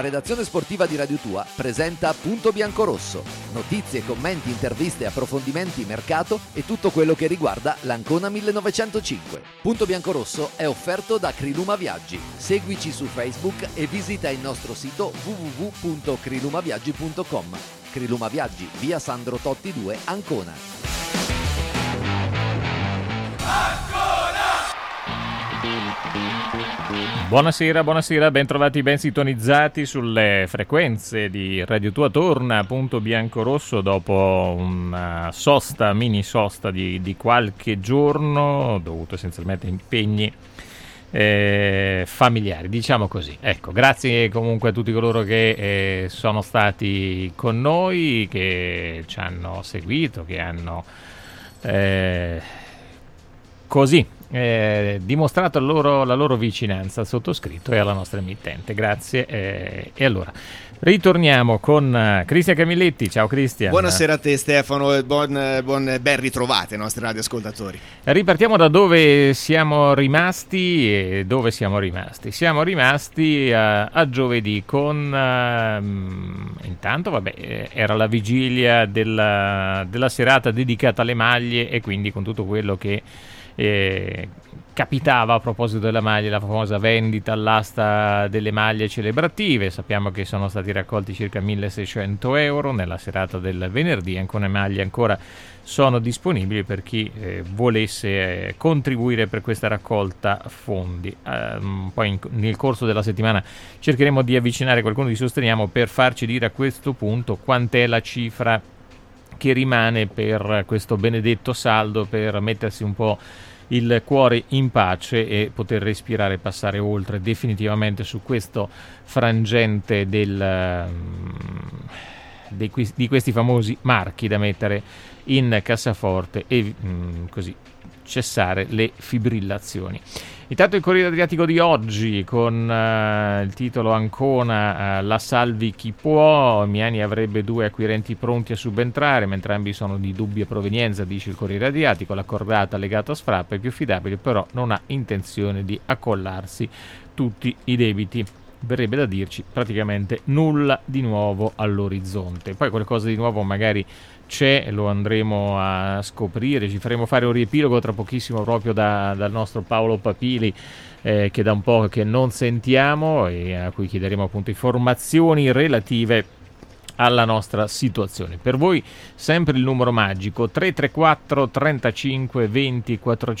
La redazione sportiva di Radio Tua presenta Punto Biancorosso. Notizie, commenti, interviste, approfondimenti, mercato e tutto quello che riguarda l'Ancona 1905. Punto Biancorosso è offerto da Criluma Viaggi. Seguici su Facebook e visita il nostro sito www.crilumaviaggi.com. Criluma Viaggi, via Sandro Totti 2, Ancona. Buonasera, ben trovati, ben sintonizzati sulle frequenze di Radio Tua. Torna Punto Biancorosso dopo una mini sosta di qualche giorno, dovuto essenzialmente a impegni familiari, diciamo così. Ecco, grazie comunque a tutti coloro che sono stati con noi, che ci hanno seguito, che hanno dimostrato la loro vicinanza al sottoscritto e alla nostra emittente. Grazie. E allora ritorniamo con Cristian Camilletti. Ciao Cristian. Buonasera a te Stefano e ben ritrovate ai nostri radioascoltatori. Ripartiamo da dove siamo rimasti. E dove siamo rimasti? Siamo rimasti a giovedì con intanto era la vigilia della serata dedicata alle maglie, e quindi con tutto quello che capitava a proposito della maglia, la famosa vendita all'asta delle maglie celebrative. Sappiamo che sono stati raccolti circa 1.600 euro nella serata del venerdì. Alcune maglie ancora sono disponibili per chi volesse contribuire per questa raccolta fondi. Poi nel corso della settimana cercheremo di avvicinare qualcuno di Sosteniamo per farci dire a questo punto quant'è la cifra che rimane per questo benedetto saldo, per mettersi un po' il cuore in pace e poter respirare e passare oltre definitivamente su questo frangente di questi famosi marchi da mettere in cassaforte e così cessare le fibrillazioni. Intanto il Corriere Adriatico di oggi con il titolo Ancona, la salvi chi può. Miani avrebbe 2 acquirenti pronti a subentrare, ma entrambi sono di dubbia provenienza, dice il Corriere Adriatico. L'accordata legata a Sfrappa è più affidabile, però non ha intenzione di accollarsi tutti i debiti. Verrebbe da dirci praticamente nulla di nuovo all'orizzonte. Poi qualcosa di nuovo magari c'è, lo andremo a scoprire, ci faremo fare un riepilogo tra pochissimo proprio dal nostro Paolo Papili, che da un po' che non sentiamo e a cui chiederemo appunto informazioni relative alla nostra situazione. Per voi sempre il numero magico 334 35 20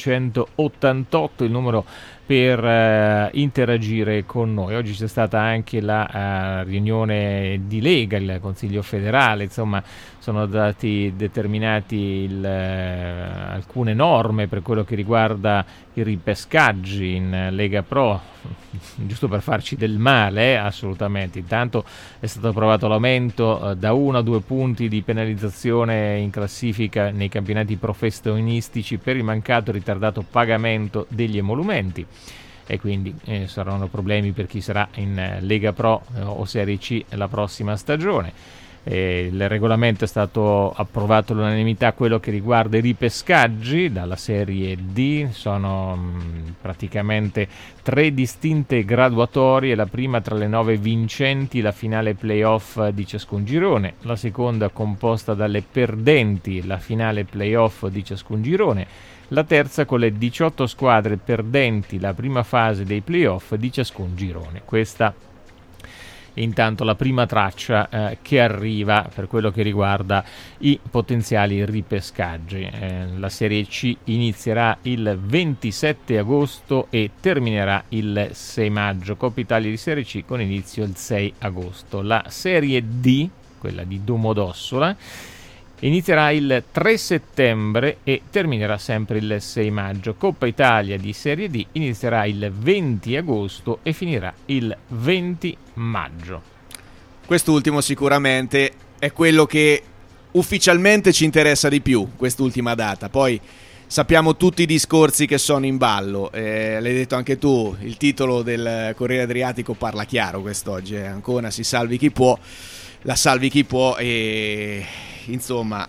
488, il numero per interagire con noi. Oggi c'è stata anche la riunione di Lega, il Consiglio federale, insomma sono stati determinati alcune norme per quello che riguarda i ripescaggi in Lega Pro, giusto per farci del male, assolutamente. Intanto è stato approvato l'aumento da 1 a 2 punti di penalizzazione in classifica nei campionati professionistici per il mancato e ritardato pagamento degli emolumenti, e quindi saranno problemi per chi sarà in Lega Pro o Serie C la prossima stagione. Il regolamento è stato approvato all'unanimità, quello che riguarda i ripescaggi dalla Serie D. Sono praticamente 3 distinte graduatorie, la prima tra le 9 vincenti, la finale playoff di ciascun girone, la seconda composta dalle perdenti, la finale playoff di ciascun girone, la terza con le 18 squadre perdenti, la prima fase dei playoff di ciascun girone. Questa intanto la prima traccia che arriva per quello che riguarda i potenziali ripescaggi. La Serie C inizierà il 27 agosto e terminerà il 6 maggio. Coppa Italia di Serie C con inizio il 6 agosto. La Serie D, quella di Domodossola, inizierà il 3 settembre e terminerà sempre il 6 maggio. Coppa Italia di Serie D inizierà il 20 agosto e finirà il 20 maggio. Quest'ultimo sicuramente è quello che ufficialmente ci interessa di più, quest'ultima data. Poi sappiamo tutti i discorsi che sono in ballo, l'hai detto anche tu, il titolo del Corriere Adriatico parla chiaro quest'oggi, Ancona si salvi chi può, la salvi chi può, e insomma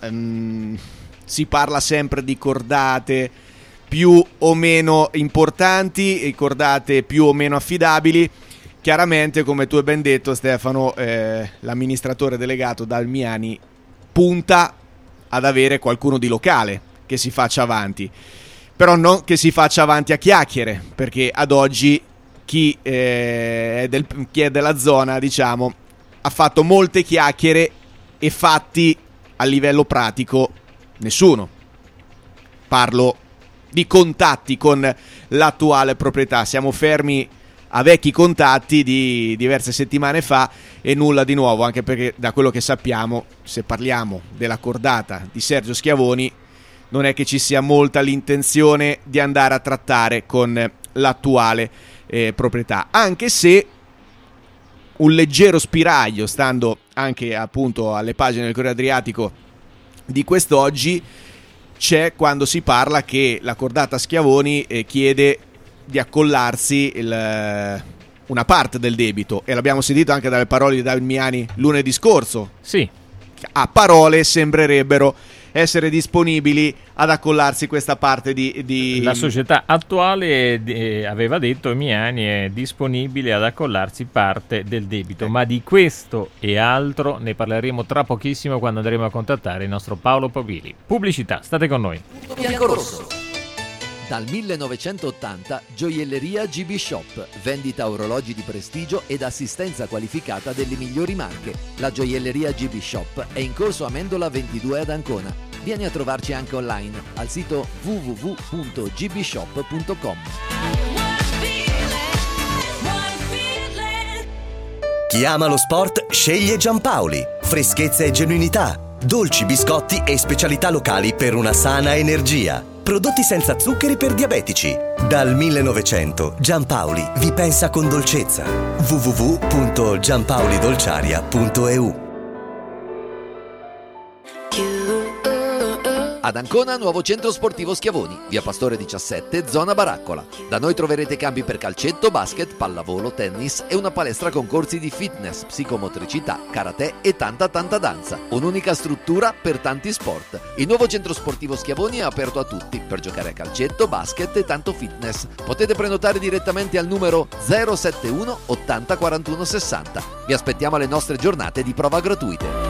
si parla sempre di cordate più o meno importanti e cordate più o meno affidabili. chiaramente, come tu hai ben detto Stefano, l'amministratore delegato Dalmiani punta ad avere qualcuno di locale che si faccia avanti, però non che si faccia avanti a chiacchiere, perché ad oggi chi è della zona, diciamo, ha fatto molte chiacchiere e fatti a livello pratico nessuno. Parlo di contatti con l'attuale proprietà, siamo fermi a vecchi contatti di diverse settimane fa e nulla di nuovo, anche perché da quello che sappiamo, se parliamo della cordata di Sergio Schiavoni, non è che ci sia molta l'intenzione di andare a trattare con l'attuale proprietà, anche se un leggero spiraglio, stando anche appunto alle pagine del Corriere Adriatico di quest'oggi, c'è quando si parla che la cordata Schiavoni chiede di accollarsi una parte del debito, e l'abbiamo sentito anche dalle parole di Dalmiani lunedì scorso. Sì. A parole sembrerebbero essere disponibili ad accollarsi questa parte di... La società attuale aveva detto Miani è disponibile ad accollarsi parte del debito, ma di questo e altro ne parleremo tra pochissimo quando andremo a contattare il nostro Paolo Povili. Pubblicità, state con noi. Biancorosso. Dal 1980 Gioielleria GB Shop, vendita orologi di prestigio ed assistenza qualificata delle migliori marche. La Gioielleria GB Shop è in corso Amendola 22 ad Ancona. Vieni a trovarci anche online al sito www.gbshop.com. Chi ama lo sport sceglie Giampaoli. Freschezza e genuinità, dolci, biscotti e specialità locali per una sana energia. Prodotti senza zuccheri per diabetici. Dal 1900 Giampaoli vi pensa con dolcezza. www.giampaolidolciaria.eu. Ad Ancona, nuovo centro sportivo Schiavoni, via Pastore 17, zona Baraccola. Da noi troverete campi per calcetto, basket, pallavolo, tennis e una palestra con corsi di fitness, psicomotricità, karate e tanta danza. Un'unica struttura per tanti sport. Il nuovo centro sportivo Schiavoni è aperto a tutti per giocare a calcetto, basket e tanto fitness. Potete prenotare direttamente al numero 071 80 41 60. Vi aspettiamo alle nostre giornate di prova gratuite.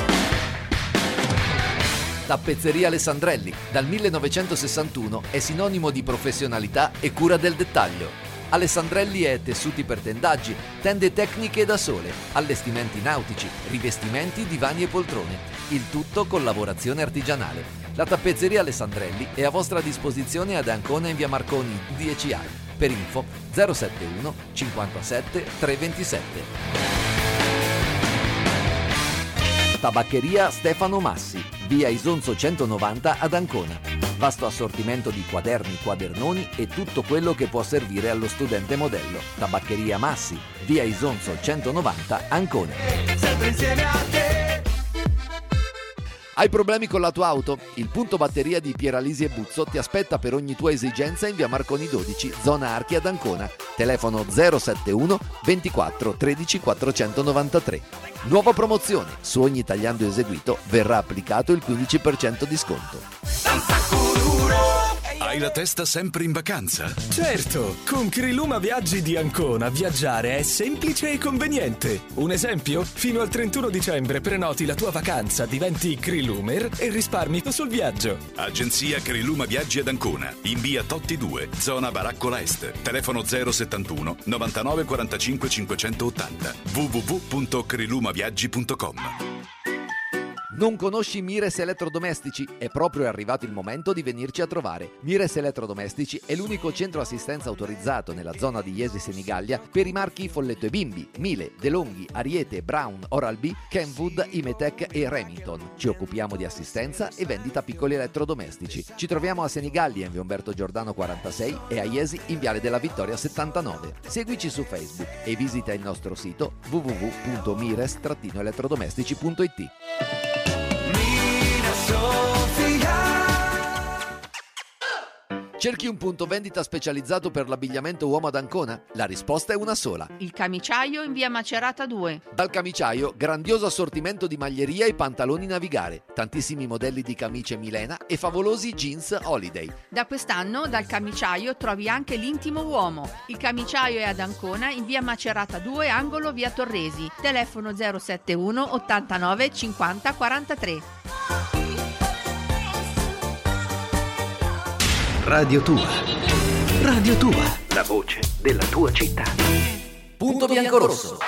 Tappezzeria Alessandrelli, dal 1961 è sinonimo di professionalità e cura del dettaglio. Alessandrelli è tessuti per tendaggi, tende tecniche da sole, allestimenti nautici, rivestimenti, divani e poltrone. Il tutto con lavorazione artigianale. La tappezzeria Alessandrelli è a vostra disposizione ad Ancona in via Marconi 10A. Per info 071 57 327. Tabaccheria Stefano Massi, via Isonzo 190 ad Ancona. Vasto assortimento di quaderni, quadernoni e tutto quello che può servire allo studente modello. Tabaccheria Massi, via Isonzo 190 Ancona. Sempre insieme a te. Hai problemi con la tua auto? Il punto batteria di Pieralisi e Buzzo ti aspetta per ogni tua esigenza in via Marconi 12, zona Archi ad Ancona. Telefono 071 24 13 493. Nuova promozione: su ogni tagliando eseguito verrà applicato il 15% di sconto. Hai la testa sempre in vacanza? Certo, con Criluma Viaggi di Ancona viaggiare è semplice e conveniente. Un esempio? Fino al 31 dicembre prenoti la tua vacanza, diventi Crilumer e risparmi sul viaggio. Agenzia Criluma Viaggi ad Ancona, in via Totti 2, zona Baraccola Est. Telefono 071 99 45 580. www.crilumaviaggi.com. Non conosci Mires Elettrodomestici? È proprio arrivato il momento di venirci a trovare. Mires Elettrodomestici è l'unico centro assistenza autorizzato nella zona di Iesi Senigallia per i marchi Folletto e Bimbi, Miele, DeLonghi, Ariete, Brown, Oral-B, Kenwood, Imetec e Remington. Ci occupiamo di assistenza e vendita piccoli elettrodomestici. Ci troviamo a Senigallia in via Umberto Giordano 46 e a Iesi in viale della Vittoria 79. Seguici su Facebook e visita il nostro sito www.mires-elettrodomestici.it. Cerchi un punto vendita specializzato per l'abbigliamento uomo ad Ancona? La risposta è una sola. Il Camiciaio in via Macerata 2. Dal Camiciaio, grandioso assortimento di maglieria e pantaloni Navigare, tantissimi modelli di camicie Milena e favolosi jeans Holiday. Da quest'anno dal Camiciaio trovi anche l'intimo uomo. Il Camiciaio è ad Ancona in via Macerata 2, angolo via Torresi. Telefono 071 89 50 43. Radio Tua. Radio Tua. La voce della tua città. Punto Biancorosso.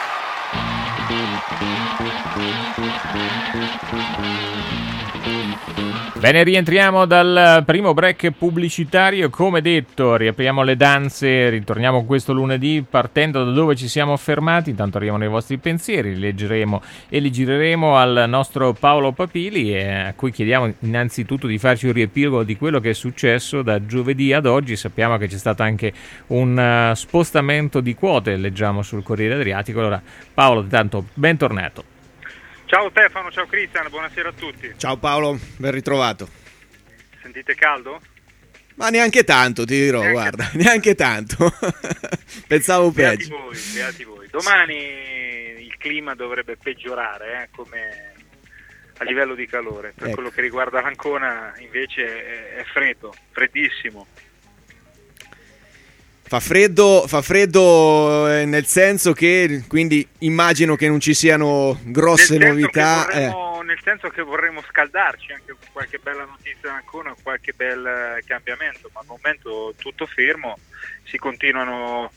Bene, rientriamo dal primo break pubblicitario. Come detto, riapriamo le danze, ritorniamo questo lunedì partendo da dove ci siamo fermati. Intanto arrivano i vostri pensieri, li leggeremo e li gireremo al nostro Paolo Papili, a cui chiediamo innanzitutto di farci un riepilogo di quello che è successo da giovedì ad oggi. Sappiamo che c'è stato anche un spostamento di quote, leggiamo sul Corriere Adriatico. Allora Paolo, intanto bentornato. Ciao Stefano, ciao Cristian, buonasera a tutti. Ciao Paolo, ben ritrovato. Sentite caldo? Ma neanche tanto, ti dirò, guarda, neanche tanto. Pensavo peggio. Beati voi. Domani il clima dovrebbe peggiorare, come a livello di calore. Per quello che riguarda l'Ancona invece è freddo, freddissimo. Fa freddo nel senso che, quindi immagino che non ci siano grosse novità. Nel senso che vorremmo scaldarci anche con qualche bella notizia ancora, qualche bel cambiamento, ma al momento tutto fermo, si continuano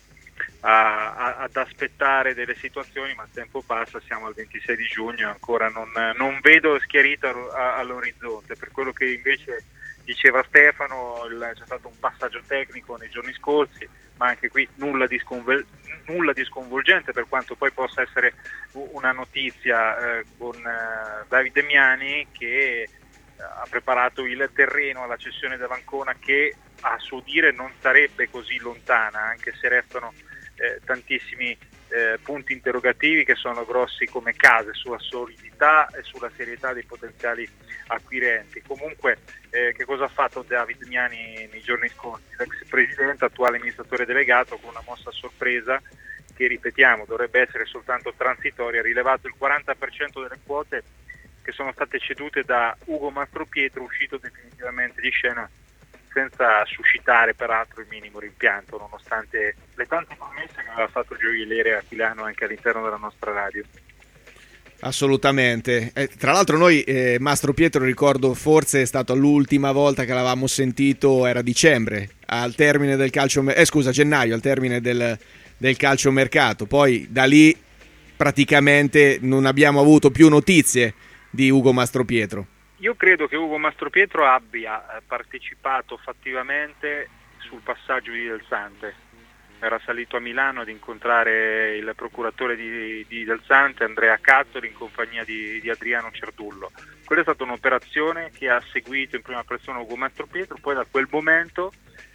ad aspettare delle situazioni, ma il tempo passa, siamo al 26 di giugno e ancora non vedo schiarito all'orizzonte. Per quello che invece diceva Stefano, c'è stato un passaggio tecnico nei giorni scorsi, ma anche qui nulla di sconvolgente, per quanto poi possa essere una notizia con David Demiani, che ha preparato il terreno alla cessione dell'Ancona, che a suo dire non sarebbe così lontana, anche se restano tantissimi punti interrogativi che sono grossi come case sulla solidità e sulla serietà dei potenziali acquirenti. Comunque che cosa ha fatto David Demiani nei giorni scorsi? L'ex presidente, attuale amministratore delegato, con una mossa a sorpresa che, ripetiamo, dovrebbe essere soltanto transitoria, ha rilevato il 40% delle quote che sono state cedute da Ugo Mastropietro, uscito definitivamente di scena senza suscitare peraltro il minimo rimpianto, nonostante le tante promesse che aveva fatto gioielliere aquilano anche all'interno della nostra radio. Assolutamente. Tra l'altro noi, Mastro Pietro, ricordo, forse è stato l'ultima volta che l'avevamo sentito, era dicembre, al termine del gennaio, al termine del calciomercato. Poi da lì praticamente non abbiamo avuto più notizie di Ugo Mastropietro. Io credo che Ugo Mastropietro abbia partecipato fattivamente sul passaggio di Del Sante. Era salito a Milano ad incontrare il procuratore di Del Sante, Andrea Cazzoli, in compagnia di Adriano Cerdullo. Quella è stata un'operazione che ha seguito in prima persona Ugo Mastropietro, poi da quel momento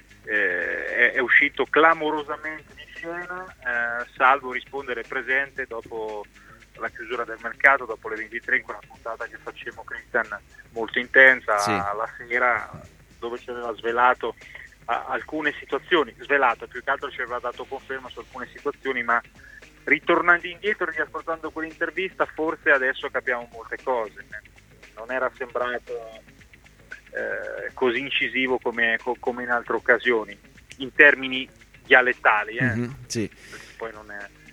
è uscito clamorosamente di scena, salvo rispondere presente dopo la chiusura del mercato, dopo le 23, in quella puntata che facemmo, Cristian, molto intensa, sì, la sera, dove ci aveva svelato alcune situazioni, più che altro ci aveva dato conferma su alcune situazioni, ma ritornando indietro e riascoltando quell'intervista, forse adesso capiamo molte cose. Non era sembrato così incisivo come in altre occasioni, in termini dialettali, sì. Perché poi non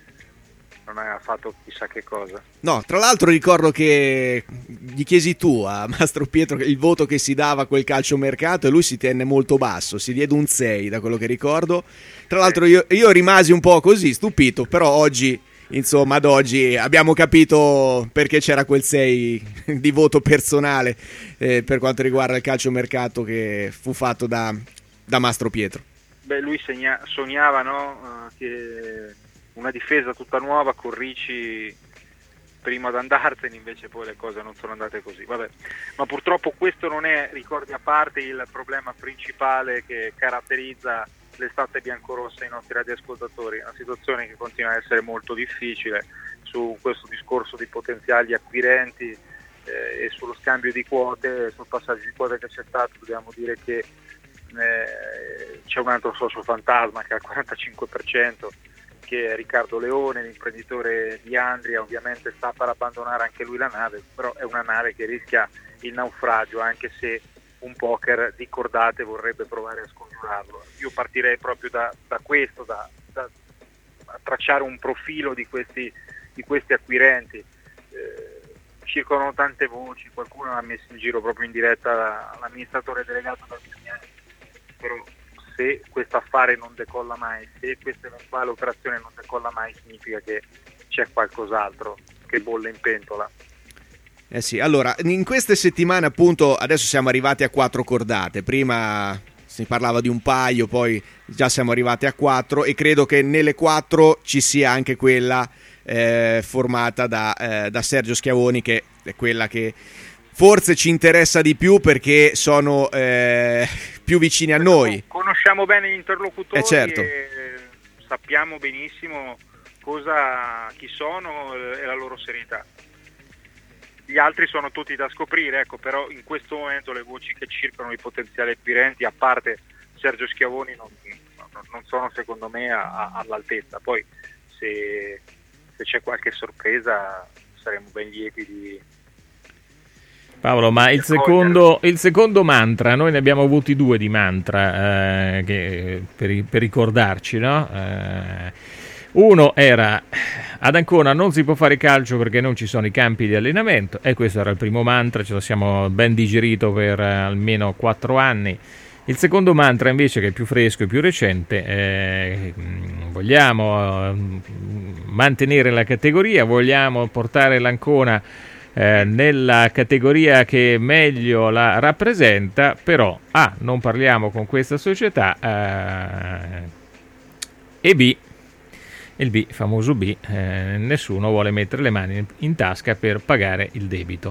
ha fatto chissà che cosa. No, tra l'altro ricordo che gli chiesi tu a Mastro Pietro il voto che si dava a quel calciomercato e lui si tenne molto basso, si diede un 6 da quello che ricordo. Tra l'altro io rimasi un po' così stupito, però oggi, insomma, ad oggi abbiamo capito perché c'era quel 6 di voto personale per quanto riguarda il calciomercato che fu fatto da Mastro Pietro. Beh, lui sognava, no? Che una difesa tutta nuova con Ricci prima ad andarsene, invece poi le cose non sono andate così. Vabbè, ma purtroppo questo non è, ricordi a parte, il problema principale che caratterizza l'estate biancorossa ai nostri radioascoltatori. Una situazione che continua a essere molto difficile su questo discorso di potenziali acquirenti e sullo scambio di quote, sul passaggio di quote che c'è stato. Dobbiamo dire che c'è un altro socio fantasma che ha il 45%, che è Riccardo Leone, l'imprenditore di Andria. Ovviamente sta per abbandonare anche lui la nave, però è una nave che rischia il naufragio, anche se un poker di cordate vorrebbe provare a scongiurarlo. Io partirei proprio da questo, da tracciare un profilo di questi acquirenti. Circolano tante voci, qualcuno ha messo in giro proprio in diretta l'amministratore delegato da Vignani, però se questo affare non decolla mai, se questa eventuale operazione non decolla mai, significa che c'è qualcos'altro che bolle in pentola. Sì, allora, in queste settimane appunto adesso siamo arrivati a 4 cordate, prima si parlava di un paio, poi già siamo arrivati a 4 e credo che nelle 4 ci sia anche quella formata da Sergio Schiavoni, che è quella che forse ci interessa di più perché sono più vicini a noi. Conosciamo bene gli interlocutori, certo. E sappiamo benissimo chi sono e la loro serietà. Gli altri sono tutti da scoprire, ecco, però in questo momento le voci che circolano i potenziali acquirenti, a parte Sergio Schiavoni, non sono secondo me all'altezza. Poi se c'è qualche sorpresa saremo ben lieti di... Paolo, ma il secondo mantra, noi ne abbiamo avuti 2 di mantra per ricordarci, no? Uno era: ad Ancona non si può fare calcio perché non ci sono i campi di allenamento, e questo era il primo mantra, ce lo siamo ben digerito per almeno 4 anni. Il secondo mantra invece, che è più fresco e più recente, vogliamo mantenere la categoria, vogliamo portare l'Ancona nella categoria che meglio la rappresenta, però non parliamo con questa società, e B, il B, famoso B, nessuno vuole mettere le mani in tasca per pagare il debito.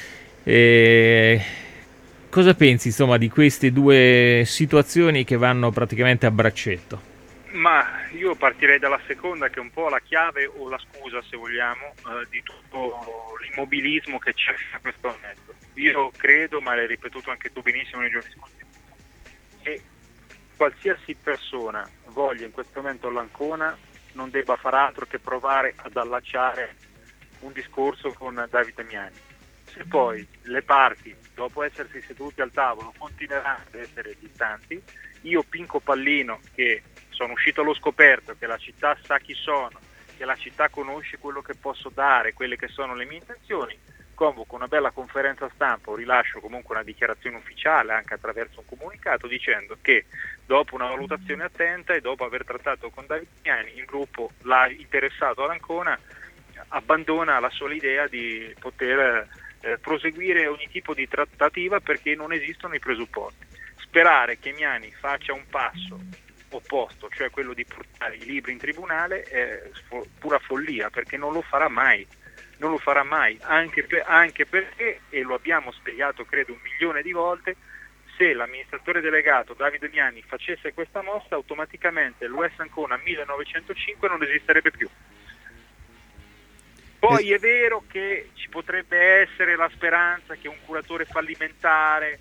Cosa pensi, insomma, di queste 2 situazioni che vanno praticamente a braccetto? Ma io partirei dalla seconda, che è un po' la chiave o la scusa, se vogliamo, di tutto l'immobilismo che c'è a questo momento. Io credo, ma l'hai ripetuto anche tu benissimo nei giorni scorsi, che qualsiasi persona voglia in questo momento l'Ancona non debba far altro che provare ad allacciare un discorso con Davide Miani. Se poi le parti, dopo essersi seduti al tavolo, continueranno ad essere distanti, io Pinco Pallino, che sono uscito allo scoperto che la città sa chi sono, che la città conosce quello che posso dare, quelle che sono le mie intenzioni, convoco una bella conferenza stampa o rilascio comunque una dichiarazione ufficiale anche attraverso un comunicato dicendo che dopo una valutazione attenta e dopo aver trattato con Davide Miani, il gruppo interessato ad Ancona abbandona la sola idea di poter proseguire ogni tipo di trattativa perché non esistono i presupposti. Sperare che Miani faccia un passo opposto, cioè quello di portare i libri in tribunale, è pura follia, perché non lo farà mai, anche perché, e lo abbiamo spiegato credo 1 milione di volte, se l'amministratore delegato Davide Miani facesse questa mossa, automaticamente l'US Ancona 1905 non esisterebbe più. Poi è vero che ci potrebbe essere la speranza che un curatore fallimentare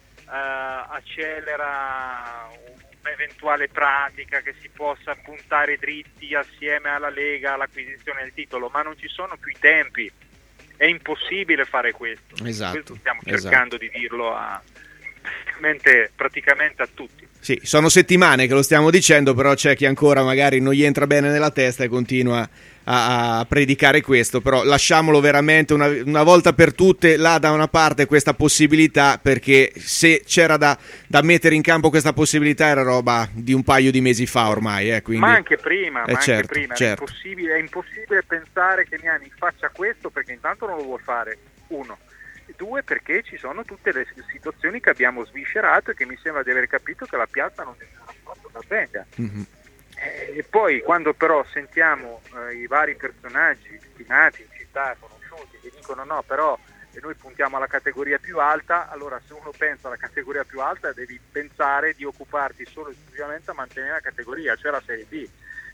accelera un'eventuale pratica, che si possa puntare dritti assieme alla Lega all'acquisizione del titolo, ma non ci sono più i tempi, è impossibile fare questo. Esatto, questo stiamo cercando di dirlo praticamente a tutti. Sì, sono settimane che lo stiamo dicendo, però c'è chi ancora magari non gli entra bene nella testa e continua a predicare questo, però lasciamolo veramente una volta per tutte là da una parte questa possibilità, perché se c'era da mettere in campo questa possibilità era roba di un paio di mesi fa ormai, quindi... ma anche prima, certo. È impossibile pensare che Miani faccia questo, perché intanto non lo vuol fare, 1, 2 perché ci sono tutte le situazioni che abbiamo sviscerato e che mi sembra di aver capito che la piazza non venga. Mm-hmm. E poi quando però sentiamo i vari personaggi stimati in città, conosciuti, che dicono no, però noi puntiamo alla categoria più alta, allora se uno pensa alla categoria più alta devi pensare di occuparti solo e esclusivamente a mantenere la categoria, cioè la Serie B.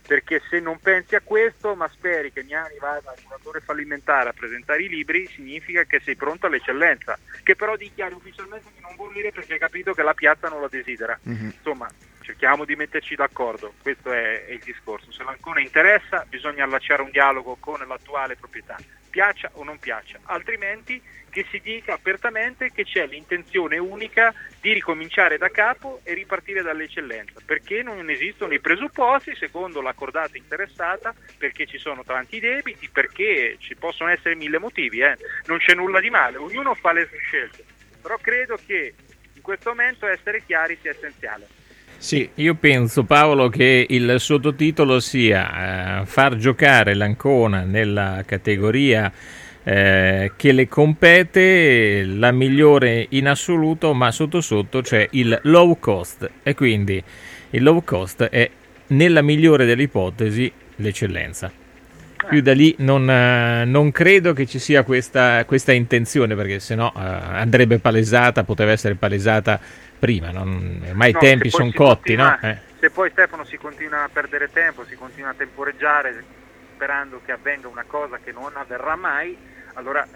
perché se non pensi a questo, ma speri che Miani vada al curatore fallimentare a presentare i libri, significa che sei pronto all'eccellenza, che però dichiari ufficialmente di non bollire perché hai capito che la piazza non la desidera. Insomma, cerchiamo di metterci d'accordo, questo è il discorso. Se l'Ancona interessa, bisogna allacciare un dialogo con l'attuale proprietà, piaccia o non piaccia, altrimenti che si dica apertamente che c'è l'intenzione unica di ricominciare da capo e ripartire dall'eccellenza, perché non esistono i presupposti secondo la cordata interessata, perché ci sono tanti debiti, perché ci possono essere mille motivi, non c'è nulla di male, ognuno fa le sue scelte, però credo che in questo momento essere chiari sia essenziale. Sì, io penso, Paolo, che il sottotitolo sia far giocare l'Ancona nella categoria che le compete, la migliore in assoluto, ma sotto sotto c'è il low cost, e quindi il low cost è, nella migliore delle ipotesi, l'eccellenza. Più da lì non credo che ci sia questa intenzione, perché sennò andrebbe palesata, poteva essere palesata prima, ormai i tempi sono cotti, no? Se poi, Stefano, si continua a perdere tempo, si continua a temporeggiare sperando che avvenga una cosa che non avverrà mai, allora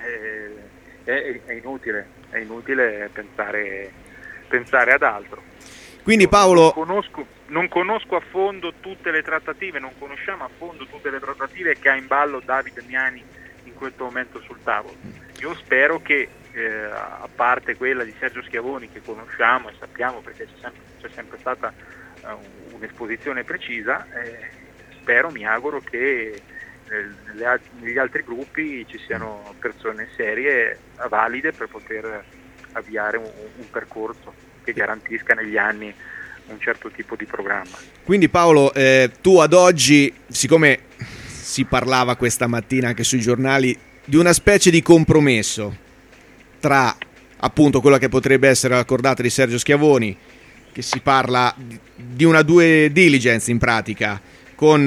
è inutile pensare ad altro. Quindi Paolo, non conosco a fondo tutte le trattative, non conosciamo a fondo tutte le trattative che ha in ballo Davide Miani in questo momento sul tavolo. Io spero che a parte quella di Sergio Schiavoni, che conosciamo e sappiamo perché c'è sempre stata un'esposizione precisa, mi auguro che negli altri gruppi ci siano persone serie, valide, per poter avviare un percorso che garantisca negli anni un certo tipo di programma. Quindi Paolo, tu ad oggi, siccome si parlava questa mattina anche sui giornali di una specie di compromesso tra appunto quella che potrebbe essere la cordata di Sergio Schiavoni, che si parla di una due diligence in pratica, con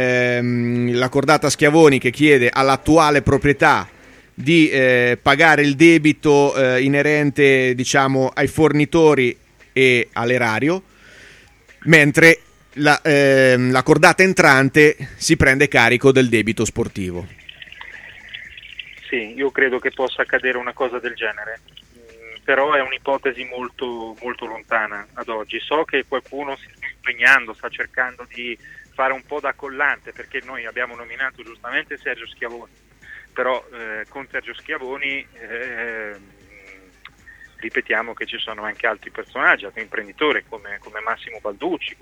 la cordata Schiavoni che chiede all'attuale proprietà di pagare il debito inerente, diciamo, ai fornitori e all'erario, mentre la cordata entrante si prende carico del debito sportivo. Sì, io credo che possa accadere una cosa del genere, però è un'ipotesi molto, molto lontana ad oggi. So che qualcuno si sta impegnando, sta cercando di fare un po' da collante, perché noi abbiamo nominato giustamente Sergio Schiavoni, però con Sergio Schiavoni ripetiamo che ci sono anche altri personaggi, altri imprenditori come Massimo Balducci,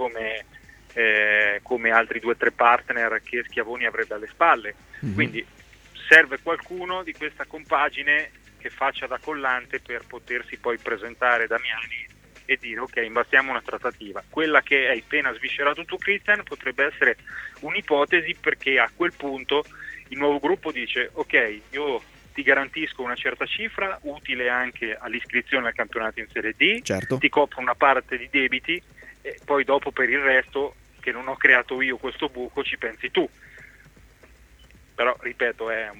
come altri 2 o 3 partner che Schiavoni avrebbe alle spalle. Quindi serve qualcuno di questa compagine che faccia da collante per potersi poi presentare da Miani e dire ok, imbastiamo una trattativa. Quella che hai appena sviscerato tu, Christian, potrebbe essere un'ipotesi, perché a quel punto il nuovo gruppo dice ok, io ti garantisco una certa cifra utile anche all'iscrizione al campionato in Serie D, certo, ti copro una parte di debiti e poi dopo per il resto, che non ho creato io questo buco, ci pensi tu. Però ripeto, è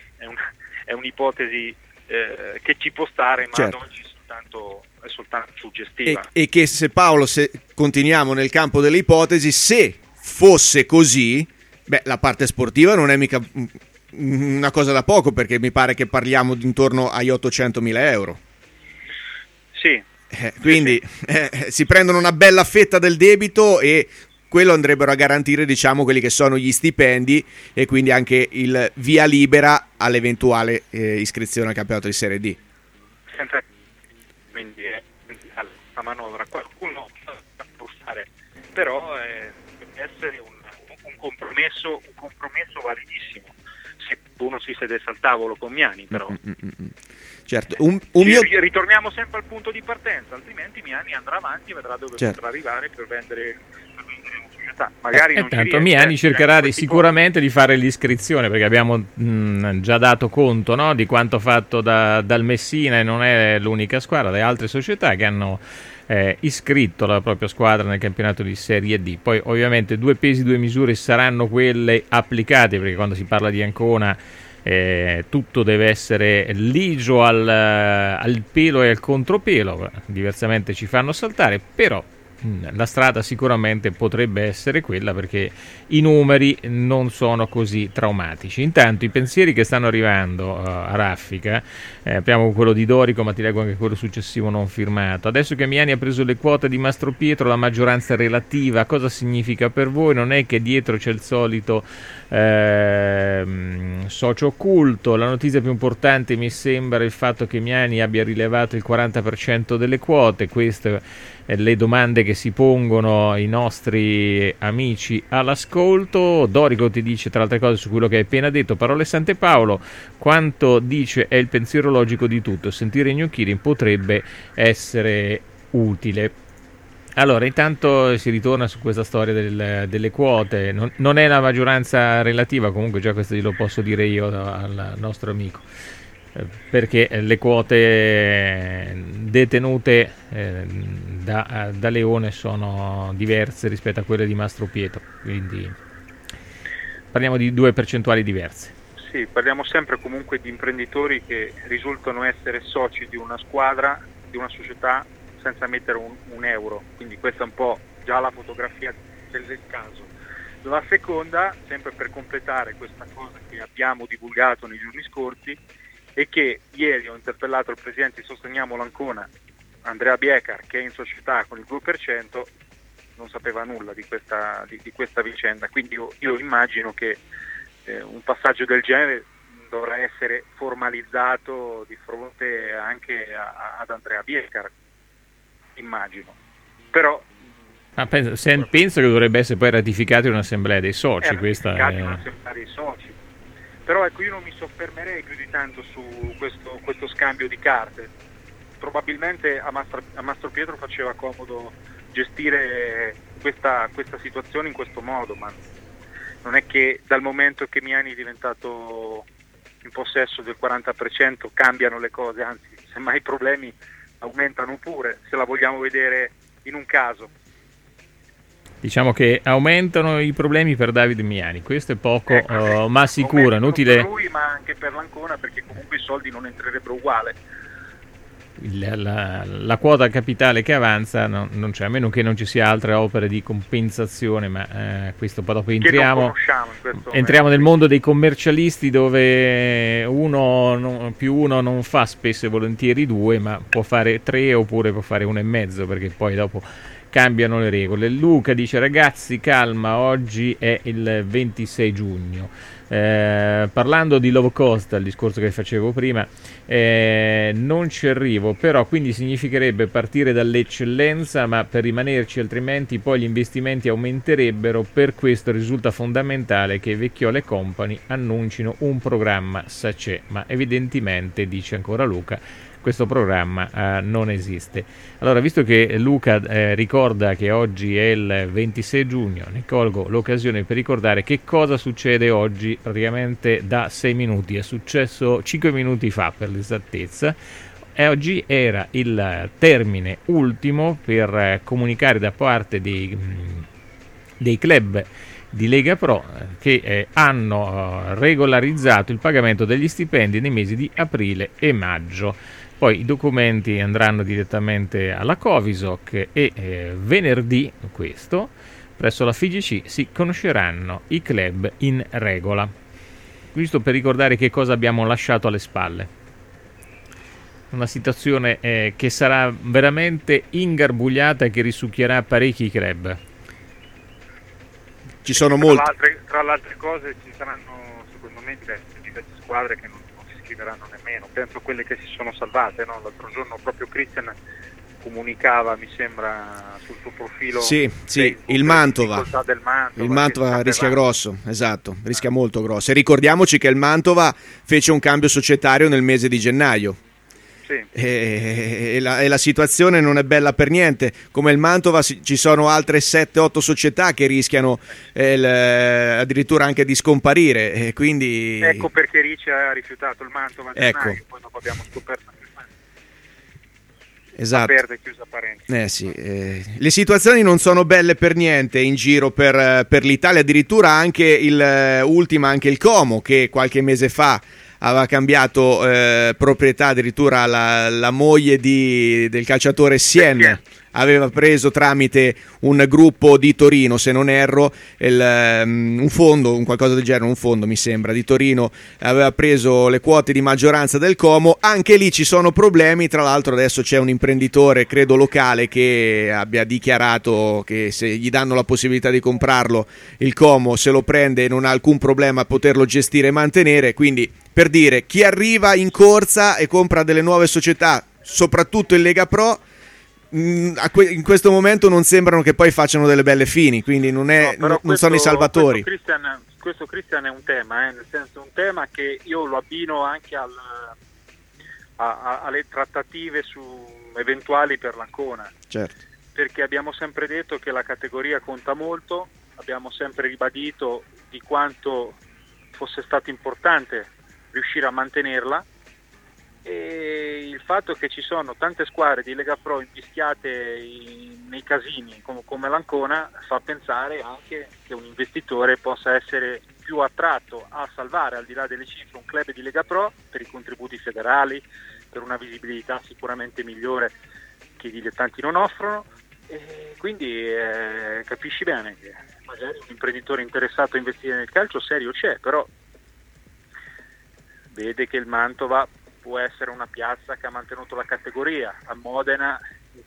un'ipotesi che ci può stare, ma certo, ad oggi è soltanto suggestiva. E che se continuiamo nel campo delle ipotesi, se fosse così, la parte sportiva non è mica una cosa da poco, perché mi pare che parliamo di intorno agli 800.000 euro. Sì. Quindi si prendono una bella fetta del debito e quello andrebbero a garantire, diciamo, quelli che sono gli stipendi e quindi anche il via libera all'eventuale iscrizione al campionato di Serie D. Quindi la manovra qualcuno può stare, però deve essere un compromesso validissimo. Se uno si sedesse al tavolo con Miani, però certo, ritorniamo sempre al punto di partenza, altrimenti Miani andrà avanti e vedrà dove potrà arrivare per vendere una società. Magari non tanto riesce, Miani cercherà sicuramente di fare l'iscrizione, perché abbiamo già dato conto, no, di quanto fatto dal Messina, e non è l'unica squadra, le altre società che hanno iscritto la propria squadra nel campionato di Serie D. Poi ovviamente 2 pesi 2 misure saranno quelle applicate, perché quando si parla di Ancona tutto deve essere ligio al pelo e al contropelo, diversamente ci fanno saltare, però la strada sicuramente potrebbe essere quella, perché i numeri non sono così traumatici. Intanto i pensieri che stanno arrivando a raffica, apriamo quello di Dorico, ma ti leggo anche quello successivo non firmato. Adesso che Miani ha preso le quote di Mastro Pietro, la maggioranza è relativa, cosa significa per voi? Non è che dietro c'è il solito socio occulto? La notizia più importante mi sembra il fatto che Miani abbia rilevato il 40% delle quote. Queste le domande che si pongono i nostri amici all'ascolto. Dorico ti dice, tra altre cose, su quello che hai appena detto, parole sante Paolo, quanto dice è il pensiero logico di tutto, sentire Gnocchirin potrebbe essere utile. Allora, intanto si ritorna su questa storia delle quote. Non è la maggioranza relativa, comunque già questo glielo posso dire io al nostro amico, perché le quote detenute da Leone sono diverse rispetto a quelle di Mastro Pietro, quindi parliamo di 2 percentuali diverse. Sì, parliamo sempre comunque di imprenditori che risultano essere soci di una squadra, di una società, senza mettere un euro, quindi questa è un po' già la fotografia del caso. La seconda, sempre per completare questa cosa che abbiamo divulgato nei giorni scorsi, è che ieri ho interpellato il presidente di Sosteniamo l'Ancona, Andrea Biecar, che è in società con il 2%, non sapeva nulla di questa vicenda, quindi io immagino che un passaggio del genere dovrà essere formalizzato di fronte anche ad Andrea Biecar, immagino. Però penso che dovrebbe essere poi ratificato in un'assemblea dei soci. In un'assemblea dei soci. Però ecco, io non mi soffermerei più di tanto su questo scambio di carte. Probabilmente a Mastro Pietro faceva comodo gestire questa situazione in questo modo, ma non è che dal momento che Miani è diventato in possesso del 40% cambiano le cose, anzi semmai i problemi aumentano pure, se la vogliamo vedere in un caso. Diciamo che aumentano i problemi per Davide Miani, questo è poco, ma sicuro, inutile. Per lui, ma anche per l'Ancona, perché comunque i soldi non entrerebbero uguale. La quota capitale che avanza non c'è, a meno che non ci sia altre opere di compensazione, ma questo poi dopo entriamo nel mondo dei commercialisti, dove più uno non fa spesso e volentieri 2, ma può fare 3 oppure può fare 1,5, perché poi dopo cambiano le regole. Luca dice: ragazzi, calma, oggi è il 26 giugno. Parlando di low cost, al discorso che facevo prima, non ci arrivo, però quindi significherebbe partire dall'eccellenza, ma per rimanerci, altrimenti poi gli investimenti aumenterebbero. Per questo risulta fondamentale che Vecchiola e Company annuncino un programma SACE, ma evidentemente, dice ancora Luca, questo programma non esiste. Allora, visto che Luca ricorda che oggi è il 26 giugno, ne colgo l'occasione per ricordare che cosa succede oggi praticamente da 6 minuti. È successo 5 minuti fa, per l'esattezza, e oggi era il termine ultimo per comunicare da parte dei club di Lega Pro che hanno regolarizzato il pagamento degli stipendi nei mesi di aprile e maggio. Poi i documenti andranno direttamente alla Covisoc e venerdì presso la FIGC si conosceranno i club in regola. Questo per ricordare che cosa abbiamo lasciato alle spalle. Una situazione che sarà veramente ingarbugliata e che risucchierà parecchi club. Ci sono molti. Tra le altre cose ci saranno secondo me diverse squadre che non si iscriveranno nemmeno. Penso a quelle che si sono salvate, no? L'altro giorno proprio Christian comunicava, mi sembra, sul suo profilo. Sì, il Mantova. Il Mantova rischia grosso, esatto, rischia molto grosso. E ricordiamoci che il Mantova fece un cambio societario nel mese di gennaio. Sì. E la situazione non è bella per niente. Come il Mantova ci sono altre 7-8 società che rischiano addirittura anche di scomparire, e quindi... Ecco perché Ricci ha rifiutato il Mantova, ecco. Poi dopo abbiamo scoperto che esatto. Perde, chiusa parentesi. Le situazioni non sono belle per niente in giro per l'Italia, addirittura anche ultima anche il Como, che qualche mese fa aveva cambiato proprietà, addirittura la moglie del calciatore Sien aveva preso tramite un gruppo di Torino, se non erro, un fondo, un qualcosa del genere, un fondo mi sembra di Torino, aveva preso le quote di maggioranza del Como. Anche lì ci sono problemi, tra l'altro adesso c'è un imprenditore, credo locale, che abbia dichiarato che se gli danno la possibilità di comprarlo, il Como se lo prende e non ha alcun problema a poterlo gestire e mantenere. Quindi, per dire, chi arriva in corsa e compra delle nuove società, soprattutto in Lega Pro, in questo momento non sembrano che poi facciano delle belle fini, quindi non sono i salvatori. Questo Cristian è un tema, nel senso, un tema che io lo abbino anche alle trattative su eventuali per l'Ancona. Certo. Perché abbiamo sempre detto che la categoria conta molto, abbiamo sempre ribadito di quanto fosse stato importante riuscire a mantenerla, e il fatto che ci sono tante squadre di Lega Pro invischiate nei casini come l'Ancona fa pensare anche che un investitore possa essere più attratto a salvare, al di là delle cifre, un club di Lega Pro per i contributi federali, per una visibilità sicuramente migliore che i dilettanti non offrono, e quindi capisci bene che magari un imprenditore interessato a investire nel calcio serio c'è, però vede che il Mantova può essere una piazza che ha mantenuto la categoria. A Modena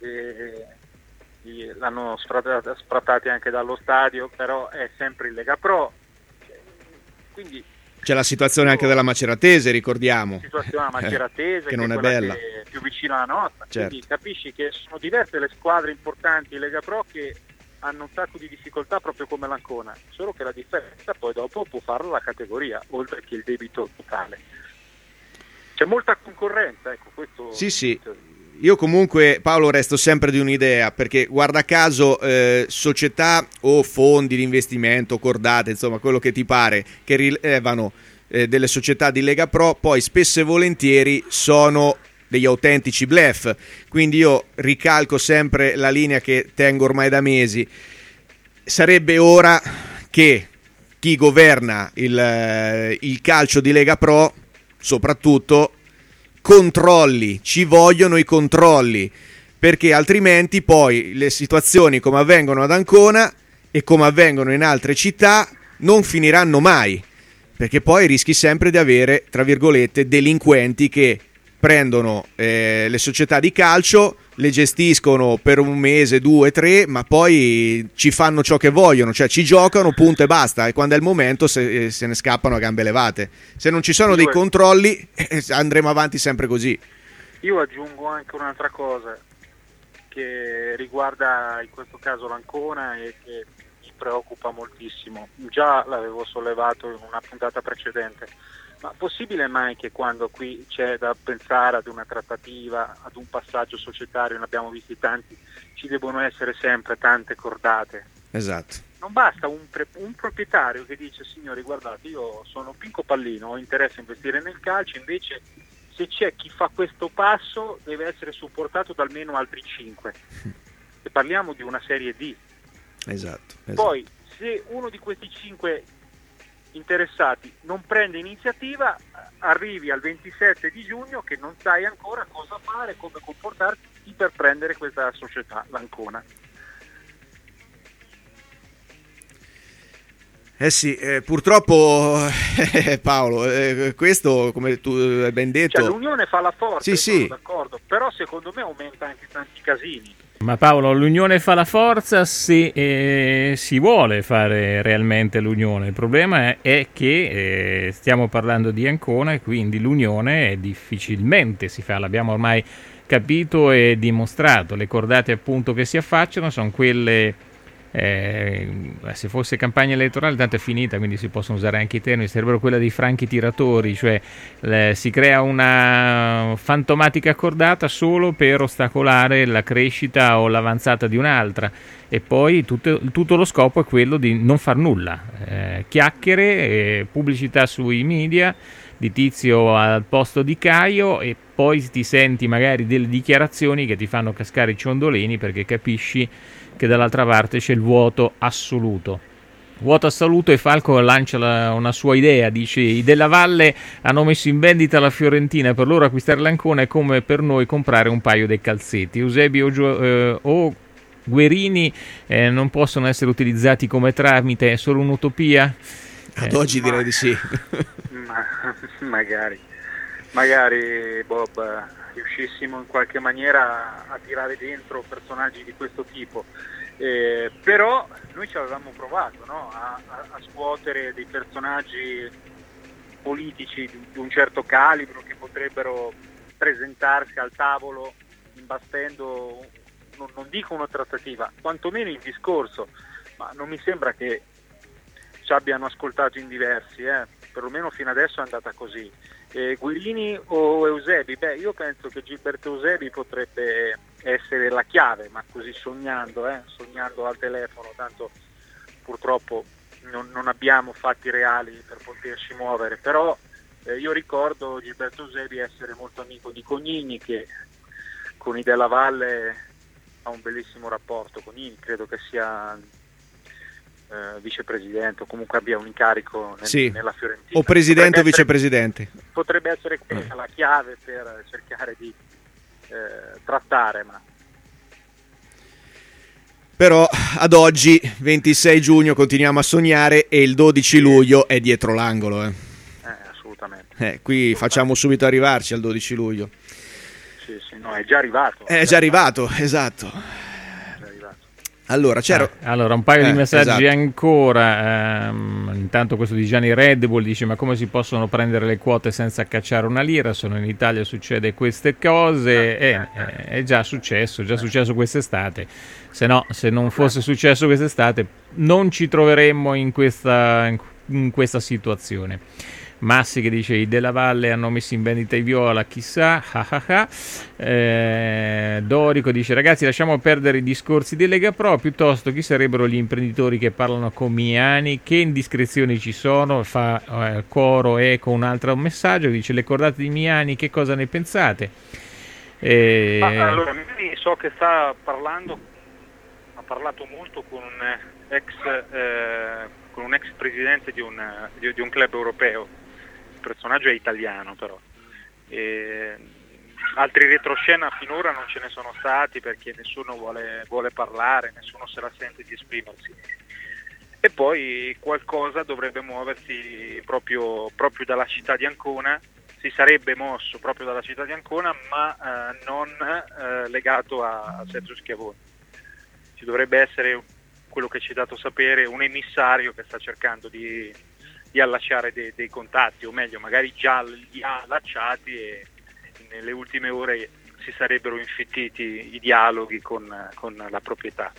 l'hanno sfrattati anche dallo stadio, però è sempre in Lega Pro, quindi c'è la situazione anche della Maceratese, ricordiamo. La situazione della Maceratese che non è bella, che è più vicina alla nostra. Certo. Quindi capisci che sono diverse le squadre importanti in Lega Pro che hanno un sacco di difficoltà proprio come l'Ancona, solo che la differenza poi dopo può farlo la categoria, oltre che il debito totale. C'è molta concorrenza, ecco, questo. Sì. Io comunque, Paolo, resto sempre di un'idea, perché guarda caso società o fondi di investimento, cordate, insomma quello che ti pare, che rilevano delle società di Lega Pro, poi spesso e volentieri sono degli autentici bluff. Quindi io ricalco sempre la linea che tengo ormai da mesi. Sarebbe ora che chi governa il calcio di Lega Pro soprattutto controlli, ci vogliono i controlli, perché altrimenti poi le situazioni come avvengono ad Ancona e come avvengono in altre città non finiranno mai, perché poi rischi sempre di avere, tra virgolette, delinquenti che prendono le società di calcio, le gestiscono per un mese, 2, 3, ma poi ci fanno ciò che vogliono, cioè ci giocano, punto e basta, e quando è il momento se ne scappano a gambe levate. Se non ci sono dei controlli andremo avanti sempre così. Io aggiungo anche un'altra cosa che riguarda in questo caso l'Ancona e che mi preoccupa moltissimo. Già l'avevo sollevato in una puntata precedente. Ma possibile mai che quando qui c'è da pensare ad una trattativa, ad un passaggio societario, ne abbiamo visti tanti, ci devono essere sempre tante cordate? Esatto. Non basta un proprietario che dice: signori, guardate, io sono Pinco Pallino, ho interesse a investire nel calcio, invece se c'è chi fa questo passo deve essere supportato da almeno altri 5. E parliamo di una serie D. Esatto. Poi se uno di questi 5 interessati non prende iniziativa, arrivi al 27 di giugno che non sai ancora cosa fare, come comportarti per prendere questa società, l'Ancona. Sì, purtroppo Paolo, questo come tu hai ben detto, cioè, l'unione fa la forza, sì. Sono d'accordo, però secondo me aumenta anche tanti casini. Ma Paolo, l'unione fa la forza se si vuole fare realmente l'unione. Il problema è che stiamo parlando di Ancona e quindi l'unione difficilmente si fa, l'abbiamo ormai capito e dimostrato. Le cordate appunto che si affacciano sono quelle, se fosse campagna elettorale tanto è finita, quindi si possono usare anche i termini, sarebbero quella dei franchi tiratori, cioè si crea una fantomatica cordata solo per ostacolare la crescita o l'avanzata di un'altra, e poi tutto lo scopo è quello di non far nulla, chiacchiere, pubblicità sui media di Tizio al posto di Caio, e poi ti senti magari delle dichiarazioni che ti fanno cascare i ciondolini perché capisci che dall'altra parte c'è il vuoto assoluto. Vuota saluto e Falco lancia una sua idea, dice: i Della Valle hanno messo in vendita la Fiorentina, per loro acquistare l'Ancona è come per noi comprare un paio di calzetti. Eusebio o Guerini non possono essere utilizzati come tramite, è solo un'utopia? Ad oggi direi di sì. Magari Bob, riuscissimo in qualche maniera a tirare dentro personaggi di questo tipo. Però noi ci avevamo provato, no? a scuotere dei personaggi politici di un certo calibro che potrebbero presentarsi al tavolo imbastendo, non dico una trattativa, quantomeno il discorso, ma non mi sembra che ci abbiano ascoltato in diversi, perlomeno fino adesso è andata così. Guerini o Eusebi? Io penso che Gilberto Eusebi potrebbe essere la chiave, ma così sognando al telefono, tanto purtroppo non abbiamo fatti reali per poterci muovere, però io ricordo Gilberto Eusebi essere molto amico di Cognini, che con i Della Valle ha un bellissimo rapporto. Cognini credo che sia vicepresidente o comunque abbia un incarico nella Fiorentina, o presidente o vicepresidente. Potrebbe essere questa la chiave per cercare di trattare, ma però ad oggi 26 giugno continuiamo a sognare e il 12 luglio è dietro l'angolo. Assolutamente. Qui facciamo subito arrivarci al 12 luglio. Sì, no, è già arrivato. È già arrivato, esatto. Allora, allora un paio di messaggi, esatto. Ancora. Intanto questo di Gianni Red Bull dice: ma come si possono prendere le quote senza cacciare una lira? Solo in Italia succede queste cose. È già successo quest'estate. Se non fosse successo quest'estate non ci troveremmo in questa situazione. Massi che dice: i Della Valle hanno messo in vendita i Viola, chissà. Dorico dice: ragazzi, lasciamo perdere i discorsi di Lega Pro, piuttosto chi sarebbero gli imprenditori che parlano con Miani, che indiscrezioni ci sono? Fa coro eco un altro messaggio, dice: le cordate di Miani, che cosa ne pensate? Allora, so che ha parlato molto con un ex presidente di un club europeo. Il personaggio è italiano, però altri retroscena finora non ce ne sono stati, perché nessuno vuole parlare, nessuno se la sente di esprimersi, e poi qualcosa dovrebbe muoversi proprio dalla città di Ancona, si sarebbe mosso proprio dalla città di Ancona, ma non legato a Sergio Schiavoni. Ci dovrebbe essere, quello che ci è dato sapere, un emissario che sta cercando di allacciare dei contatti, o meglio magari già li ha allacciati, e nelle ultime ore si sarebbero infittiti i dialoghi con la proprietà.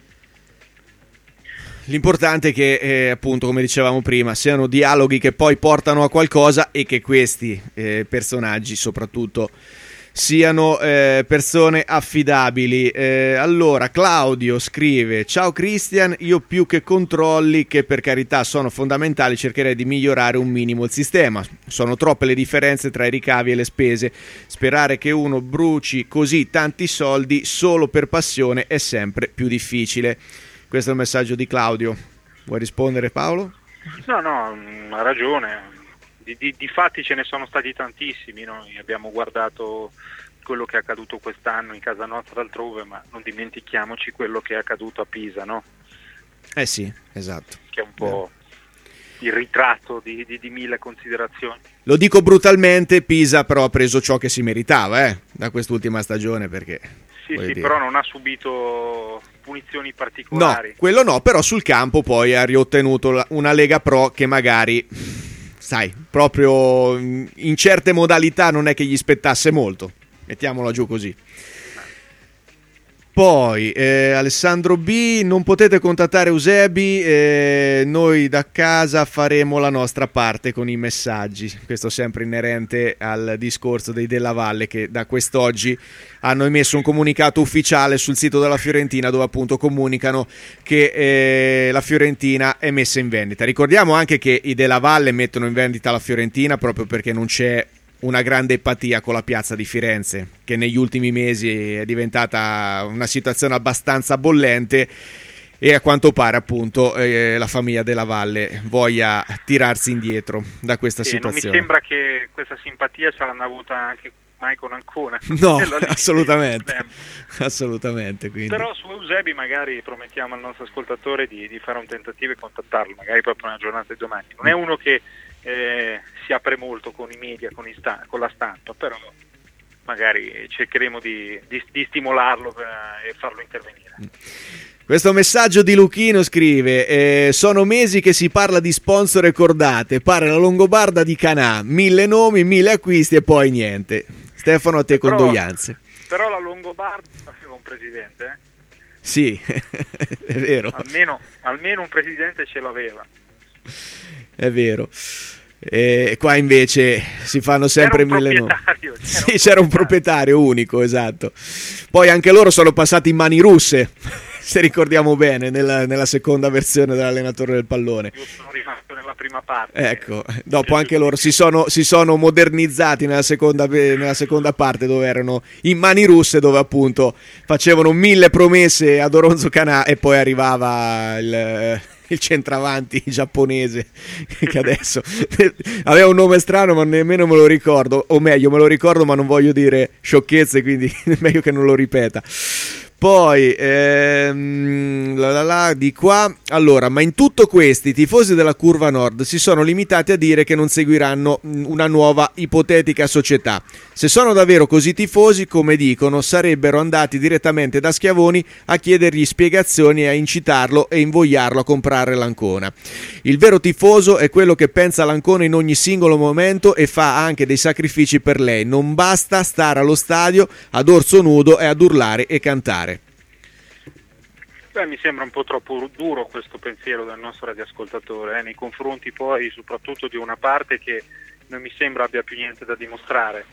L'importante è che appunto, come dicevamo prima, siano dialoghi che poi portano a qualcosa, e che questi personaggi soprattutto siano persone affidabili. Allora Claudio scrive: ciao Christian, io più che controlli, che per carità sono fondamentali, cercherei di migliorare un minimo il sistema. Sono troppe le differenze tra i ricavi e le spese, sperare che uno bruci così tanti soldi solo per passione è sempre più difficile. Questo è il messaggio di Claudio. Vuoi rispondere, Paolo? No, ha ragione. Di fatti ce ne sono stati tantissimi. Noi abbiamo guardato quello che è accaduto quest'anno in casa nostra altrove, ma non dimentichiamoci quello che è accaduto a Pisa, no? Sì, esatto. Che è un po' il ritratto di mille considerazioni. Lo dico brutalmente, Pisa però ha preso ciò che si meritava da quest'ultima stagione, perché sì, però non ha subito punizioni particolari. No, quello no, però sul campo poi ha riottenuto una Lega Pro che magari, sai, proprio in certe modalità non è che gli spettasse molto, mettiamola giù così. Poi Alessandro B: non potete contattare Eusebi, noi da casa faremo la nostra parte con i messaggi. Questo sempre inerente al discorso dei Della Valle, che da quest'oggi hanno emesso un comunicato ufficiale sul sito della Fiorentina, dove appunto comunicano che la Fiorentina è messa in vendita. Ricordiamo anche che i Della Valle mettono in vendita la Fiorentina proprio perché non c'è una grande empatia con la piazza di Firenze, che negli ultimi mesi è diventata una situazione abbastanza bollente, e a quanto pare appunto la famiglia Della Valle voglia tirarsi indietro da questa situazione. Non mi sembra che questa simpatia ce l'hanno avuta anche mai con Ancona. No, assolutamente. Quindi. Però su Eusebi magari promettiamo al nostro ascoltatore di fare un tentativo e contattarlo, magari proprio nella giornata di domani. Non è uno che si apre molto con i media, con la stampa, però magari cercheremo di stimolarlo e farlo intervenire. Questo messaggio di Luchino scrive: sono mesi che si parla di sponsor e cordate, pare la Longobarda di Canà, 1000 nomi, 1000 acquisti e poi niente. Stefano, a te condoglianze. Però la Longobarda aveva un presidente, Sì, è vero. Almeno un presidente ce l'aveva. È vero. E qua invece si fanno sempre 1000 nomi. Sì, c'era un proprietario unico, esatto. Poi anche loro sono passati in mani russe, se ricordiamo bene, nella seconda versione dell'allenatore del pallone. Io sono rimasto nella prima parte. Ecco, dopo anche loro si sono modernizzati nella seconda parte, dove erano in mani russe, dove appunto facevano 1000 promesse a Doronzo Canà e poi arrivava il centravanti giapponese che adesso aveva un nome strano ma nemmeno me lo ricordo, o meglio me lo ricordo ma non voglio dire sciocchezze, quindi è meglio che non lo ripeta. Poi di qua, allora, ma in tutto questo i tifosi della Curva Nord si sono limitati a dire che non seguiranno una nuova ipotetica società. Se sono davvero così tifosi come dicono, sarebbero andati direttamente da Schiavoni a chiedergli spiegazioni e a incitarlo e invogliarlo a comprare l'Ancona. Il vero tifoso è quello che pensa all'Ancona in ogni singolo momento e fa anche dei sacrifici per lei. Non basta stare allo stadio ad orso nudo e ad urlare e cantare. Beh, mi sembra un po' troppo duro questo pensiero del nostro radioascoltatore, nei confronti poi soprattutto di una parte che non mi sembra abbia più niente da dimostrare.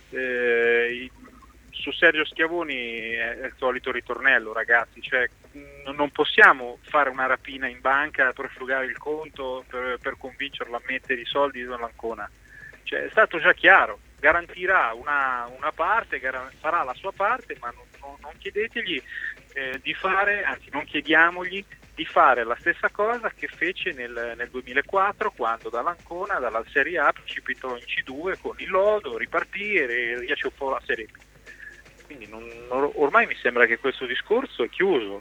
Su Sergio Schiavoni è il solito ritornello, ragazzi, cioè non possiamo fare una rapina in banca per frugare il conto, per convincerlo a mettere i soldi nell'Ancona. Cioè, è stato già chiaro, garantirà una parte, farà la sua parte, ma non chiedetegli di fare, anzi non chiediamogli di fare la stessa cosa che fece nel 2004, quando dall'Ancona, dalla Serie A, precipitò in C2 con il lodo, ripartì e riacciuffò la Serie B. Quindi ormai mi sembra che questo discorso è chiuso,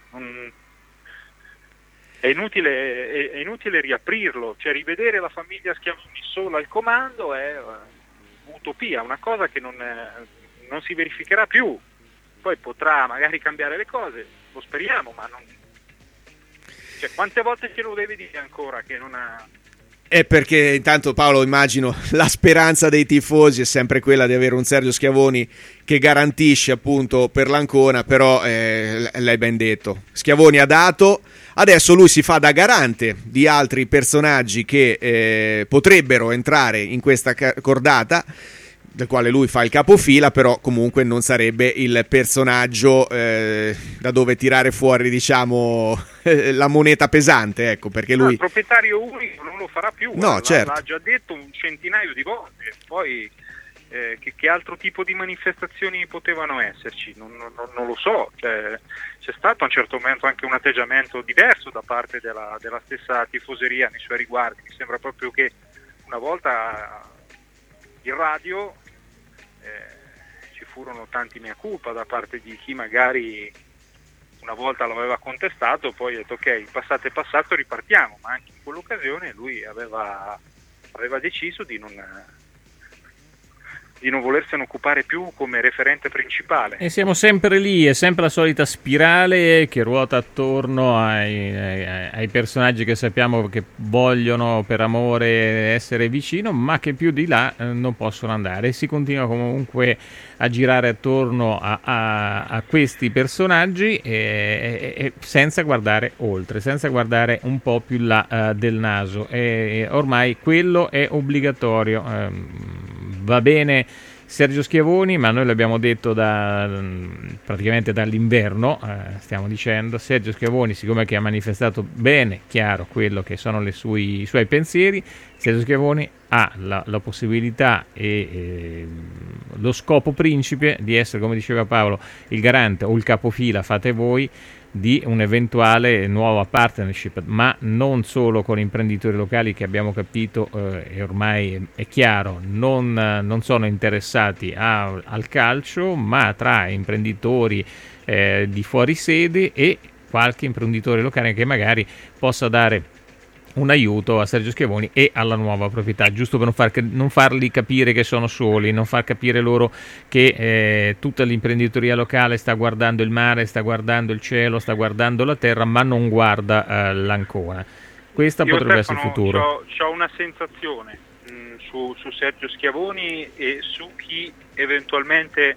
è inutile riaprirlo, cioè rivedere la famiglia Schiavoni sola al comando è utopia, una cosa che non si verificherà più. Poi potrà magari cambiare le cose, lo speriamo, ma non. Cioè, quante volte ce lo devi dire ancora che non ha. È perché intanto, Paolo, immagino la speranza dei tifosi è sempre quella di avere un Sergio Schiavoni che garantisce appunto per l'Ancona, però l'hai ben detto, Schiavoni ha dato, adesso lui si fa da garante di altri personaggi che potrebbero entrare in questa cordata, del quale lui fa il capofila, però comunque non sarebbe il personaggio da dove tirare fuori, diciamo, la moneta pesante, ecco, perché lui... il proprietario unico non lo farà più, no, certo. L'ha già detto un centinaio di volte, poi che altro tipo di manifestazioni potevano esserci? Non lo so, cioè, c'è stato a un certo momento anche un atteggiamento diverso da parte della stessa tifoseria nei suoi riguardi. Mi sembra proprio che una volta in radio ci furono tanti mea culpa da parte di chi magari una volta l'aveva contestato, poi ha detto ok, il passato è passato, ripartiamo, ma anche in quell'occasione lui aveva deciso di non volersene occupare più come referente principale. E siamo sempre lì, è sempre la solita spirale che ruota attorno ai personaggi che sappiamo che vogliono per amore essere vicino, ma che più di là non possono andare, e si continua comunque a girare attorno a questi personaggi e senza guardare oltre, senza guardare un po' più là del naso, e ormai quello è obbligatorio. Va bene Sergio Schiavoni, ma noi l'abbiamo detto praticamente dall'inverno, stiamo dicendo, Sergio Schiavoni, siccome che ha manifestato bene, chiaro, quello che sono i suoi pensieri, Sergio Schiavoni ha la possibilità e lo scopo principe di essere, come diceva Paolo, il garante o il capofila, fate voi, di un'eventuale nuova partnership, ma non solo con imprenditori locali che abbiamo capito e ormai è chiaro non sono interessati al calcio, ma tra imprenditori di fuori sede e qualche imprenditore locale che magari possa dare un aiuto a Sergio Schiavoni e alla nuova proprietà, giusto per non farli capire che sono soli, non far capire loro che tutta l'imprenditoria locale sta guardando il mare, sta guardando il cielo, sta guardando la terra, ma non guarda l'Ancona. Questa potrebbe essere il futuro. C'ho una sensazione su Sergio Schiavoni e su chi eventualmente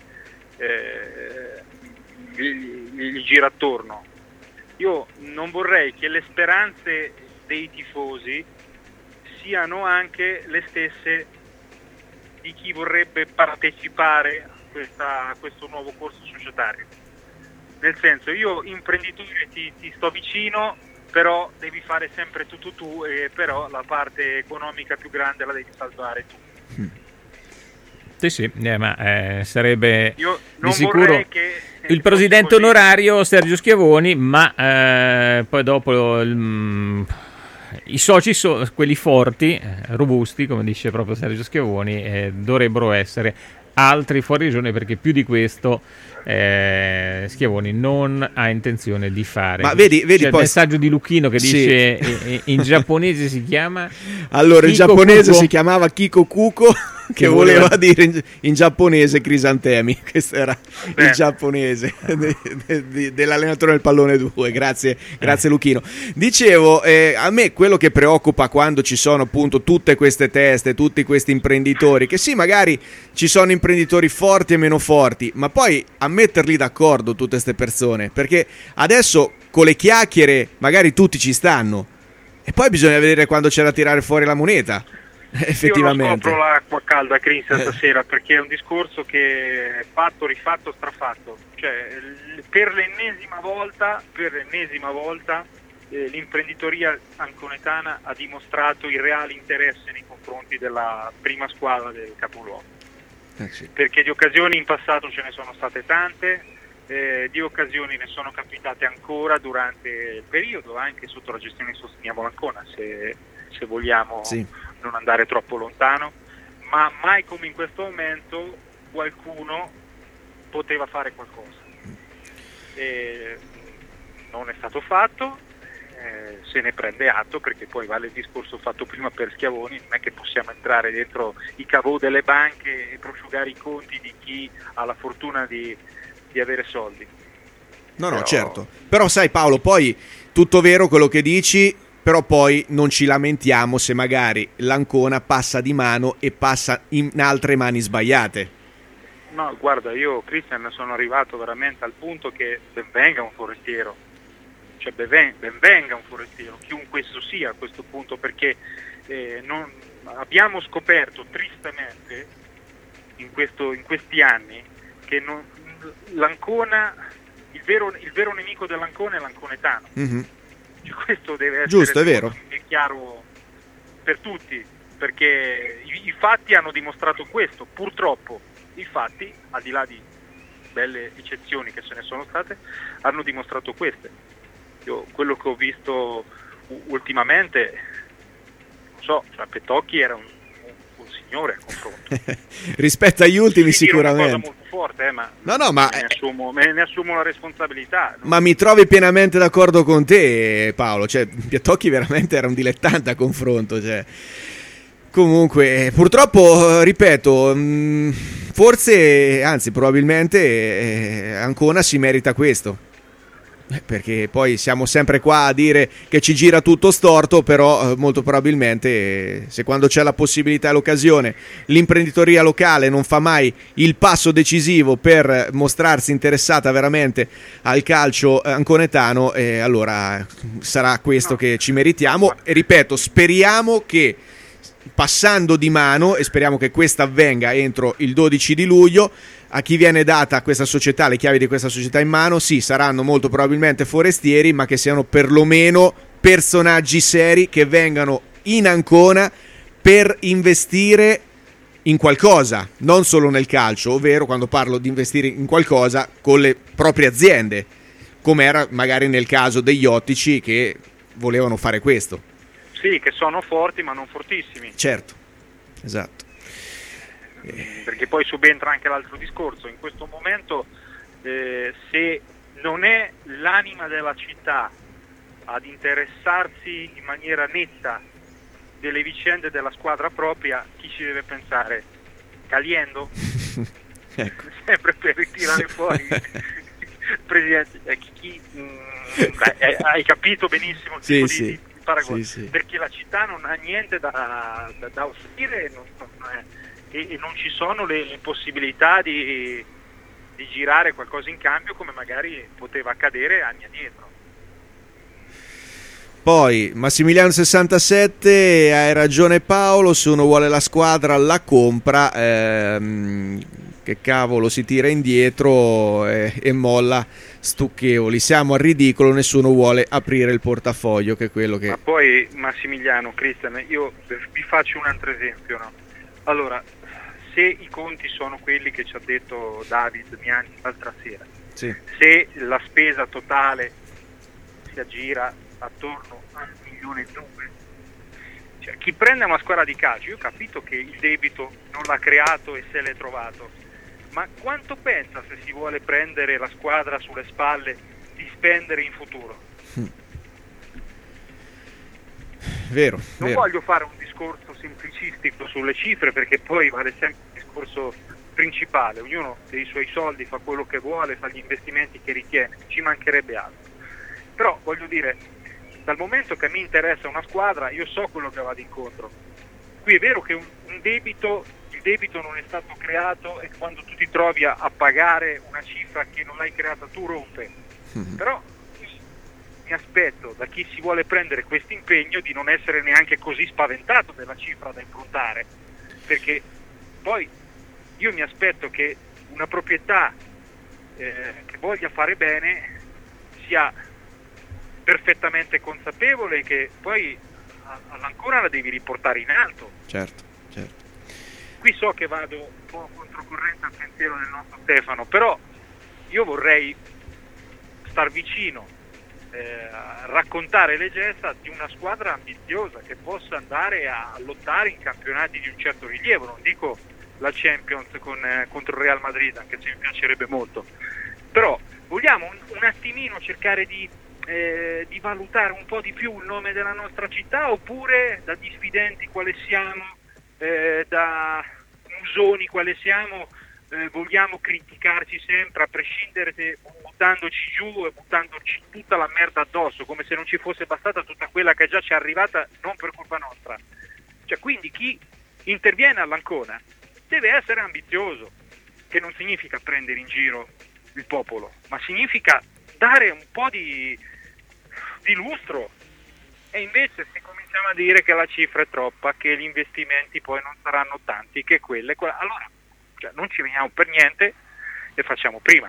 gli gira attorno. Io non vorrei che le speranze dei tifosi siano anche le stesse di chi vorrebbe partecipare a questo nuovo corso societario. Nel senso, io imprenditore ti sto vicino, però devi fare sempre tutto tu, e però la parte economica più grande la devi salvare tu. Sì, ma sarebbe io non di sicuro che il presidente onorario Sergio Schiavoni, ma poi dopo i soci, quelli forti, robusti, come dice proprio Sergio Schiavoni, dovrebbero essere altri fuori regione, perché più di questo Schiavoni non ha intenzione di fare. Ma vedi c'è poi il messaggio di Lucchino che dice in giapponese si chiama allora, il giapponese Kuko. si chiamava Kiko Kuko, che voleva dire in giapponese crisantemi. Questo era il giapponese dell'allenatore del pallone 2. Grazie Lucchino. Dicevo, a me quello che preoccupa quando ci sono appunto tutte queste teste, tutti questi imprenditori, che sì, magari ci sono imprenditori forti e meno forti, ma poi a metterli d'accordo tutte queste persone, perché adesso con le chiacchiere magari tutti ci stanno e poi bisogna vedere quando c'è da tirare fuori la moneta. Effettivamente. Io non scopro l'acqua calda, Chris, stasera, perché è un discorso che è fatto, rifatto, strafatto. Cioè, per l'ennesima volta l'imprenditoria anconetana ha dimostrato il reale interesse nei confronti della prima squadra del capoluogo. Sì. Perché di occasioni in passato ce ne sono state tante, di occasioni ne sono capitate ancora durante il periodo, anche sotto la gestione di Sosteniamo l'Ancona, se vogliamo. Sì. Non andare troppo lontano, ma mai come in questo momento qualcuno poteva fare qualcosa. Non è stato fatto, se ne prende atto, perché poi vale il discorso fatto prima per Schiavoni, non è che possiamo entrare dentro i cavò delle banche e prosciugare i conti di chi ha la fortuna di avere soldi. No, certo. Però sai Paolo, poi tutto vero quello che dici, però poi non ci lamentiamo se magari l'Ancona passa di mano e passa in altre mani sbagliate. No, guarda, io, Cristian, sono arrivato veramente al punto che ben venga un forestiero, cioè ben venga un forestiero, chiunque esso sia a questo punto, perché abbiamo scoperto tristemente in questi anni che l'Ancona, il vero nemico dell'Ancona è l'anconetano. Mm-hmm. Questo deve essere giusto, è vero. Chiaro per tutti, perché i fatti hanno dimostrato questo. Purtroppo i fatti, al di là di belle eccezioni che se ne sono state, hanno dimostrato queste. Io quello che ho visto ultimamente, non so, Petocchi era un signore a confronto. Rispetto agli ultimi sicuramente. È una cosa molto forte, ma ne assumo la responsabilità. Ma mi trovi pienamente d'accordo con te, Paolo, cioè Petocchi veramente era un dilettante a confronto, cioè. Comunque, purtroppo, ripeto, forse, anzi probabilmente Ancona si merita questo. Perché poi siamo sempre qua a dire che ci gira tutto storto, però molto probabilmente se quando c'è la possibilità e l'occasione l'imprenditoria locale non fa mai il passo decisivo per mostrarsi interessata veramente al calcio anconetano, allora sarà questo che ci meritiamo. E ripeto, speriamo che passando di mano, e speriamo che questa avvenga entro il 12 di luglio, a chi viene data questa società, le chiavi di questa società in mano, sì, saranno molto probabilmente forestieri, ma che siano perlomeno personaggi seri che vengano in Ancona per investire in qualcosa, non solo nel calcio, ovvero quando parlo di investire in qualcosa con le proprie aziende, come era magari nel caso degli ottici che volevano fare questo. Sì, che sono forti ma non fortissimi. Certo, esatto. Perché poi subentra anche l'altro discorso. In questo momento se non è l'anima della città ad interessarsi in maniera netta delle vicende della squadra propria, chi ci deve pensare? Caliendo? Ecco. Sempre per ritirare fuori Presidente, hai capito benissimo il tipo di paragone, perché la città non ha niente da offrire e non ci sono le possibilità di girare qualcosa in cambio come magari poteva accadere anni addietro. Poi Massimiliano 67, hai ragione Paolo, se uno vuole la squadra la compra, che cavolo si tira indietro e molla stucchevoli, siamo al ridicolo, nessuno vuole aprire il portafoglio, che è quello che... Ma poi Massimiliano, Cristian, io vi faccio un altro esempio, no? Allora, se i conti sono quelli che ci ha detto David Miani l'altra sera, sì, se la spesa totale si aggira attorno a 1,2 milioni, cioè, chi prende una squadra di calcio, io ho capito che il debito non l'ha creato e se l'è trovato, ma quanto pensa, se si vuole prendere la squadra sulle spalle, di spendere in futuro? Vero, non vero. Voglio fare un discorso semplicistico sulle cifre, perché poi vale sempre il discorso principale, ognuno dei suoi soldi fa quello che vuole, fa gli investimenti che ritiene, ci mancherebbe altro, però voglio dire, dal momento che mi interessa una squadra, io so quello che vado incontro. Qui è vero che il debito non è stato creato, e quando tu ti trovi a pagare una cifra che non l'hai creata tu rompe. Però mi aspetto da chi si vuole prendere questo impegno di non essere neanche così spaventato della cifra da improntare, perché poi io mi aspetto che una proprietà che voglia fare bene sia perfettamente consapevole che poi all'Ancona la devi riportare in alto. Certo. Qui so che vado un po' controcorrente al pensiero del nostro Stefano, però io vorrei star vicino, raccontare le gesta di una squadra ambiziosa che possa andare a lottare in campionati di un certo rilievo, non dico la Champions contro il Real Madrid, anche se mi piacerebbe molto, però vogliamo un attimino cercare di valutare un po' di più il nome della nostra città, oppure da diffidenti quale siamo, da musoni quale siamo, vogliamo criticarci sempre a prescindere, buttandoci giù e buttandoci tutta la merda addosso, come se non ci fosse bastata tutta quella che già ci è arrivata non per colpa nostra. Cioè, quindi chi interviene all'Ancona deve essere ambizioso, che non significa prendere in giro il popolo, ma significa dare un po' di lustro. E invece se cominciamo a dire che la cifra è troppa, che gli investimenti poi non saranno tanti, che allora non ci veniamo per niente e facciamo prima.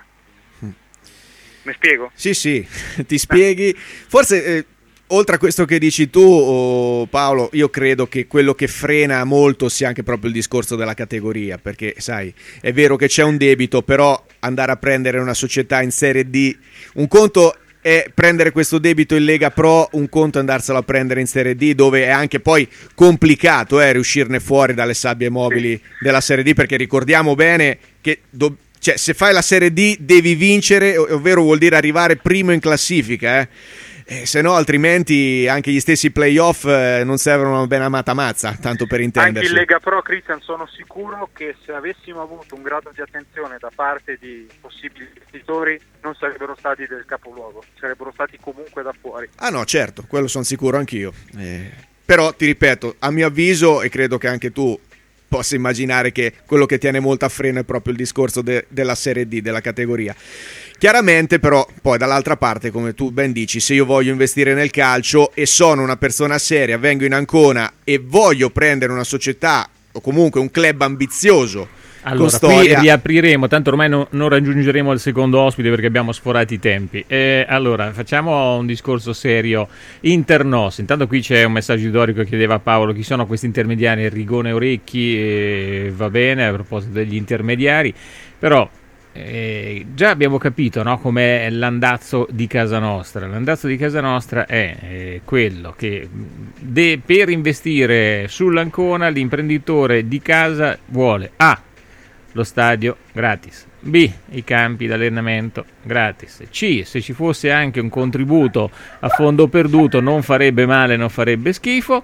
Mi spiego? Sì, ti spieghi. Forse oltre a questo che dici tu, Paolo, io credo che quello che frena molto sia anche proprio il discorso della categoria, perché sai, è vero che c'è un debito, però andare a prendere una società in Serie D, un conto è prendere questo debito in Lega Pro, un conto è andarselo a prendere in Serie D, dove è anche poi complicato riuscirne fuori dalle sabbie mobili della Serie D, perché ricordiamo bene che cioè, se fai la Serie D devi vincere, ovvero vuol dire arrivare primo in classifica, se no altrimenti anche gli stessi playoff non servono una ben amata mazza, tanto per intenderci. Anche in Lega Pro, Cristian, sono sicuro che se avessimo avuto un grado di attenzione da parte di possibili investitori non sarebbero stati del capoluogo, sarebbero stati comunque da fuori. Ah no, certo, quello sono sicuro anch'io, però ti ripeto, a mio avviso, e credo che anche tu possa immaginare, che quello che tiene molto a freno è proprio il discorso della Serie D, della categoria. Chiaramente però poi dall'altra parte, come tu ben dici, se io voglio investire nel calcio e sono una persona seria, vengo in Ancona e voglio prendere una società o comunque un club ambizioso, allora qui riapriremo, tanto ormai non raggiungeremo il secondo ospite perché abbiamo sforato i tempi, allora facciamo un discorso serio internos. Intanto qui c'è un messaggio di Dorico che chiedeva a Paolo chi sono questi intermediari, Rigone Orecchi, va bene a proposito degli intermediari, però già abbiamo capito, no, com'è l'andazzo di casa nostra. L'andazzo di casa nostra è quello che per investire sull'Ancona l'imprenditore di casa vuole A, lo stadio gratis, B, i campi d'allenamento gratis, C, se ci fosse anche un contributo a fondo perduto non farebbe male, non farebbe schifo,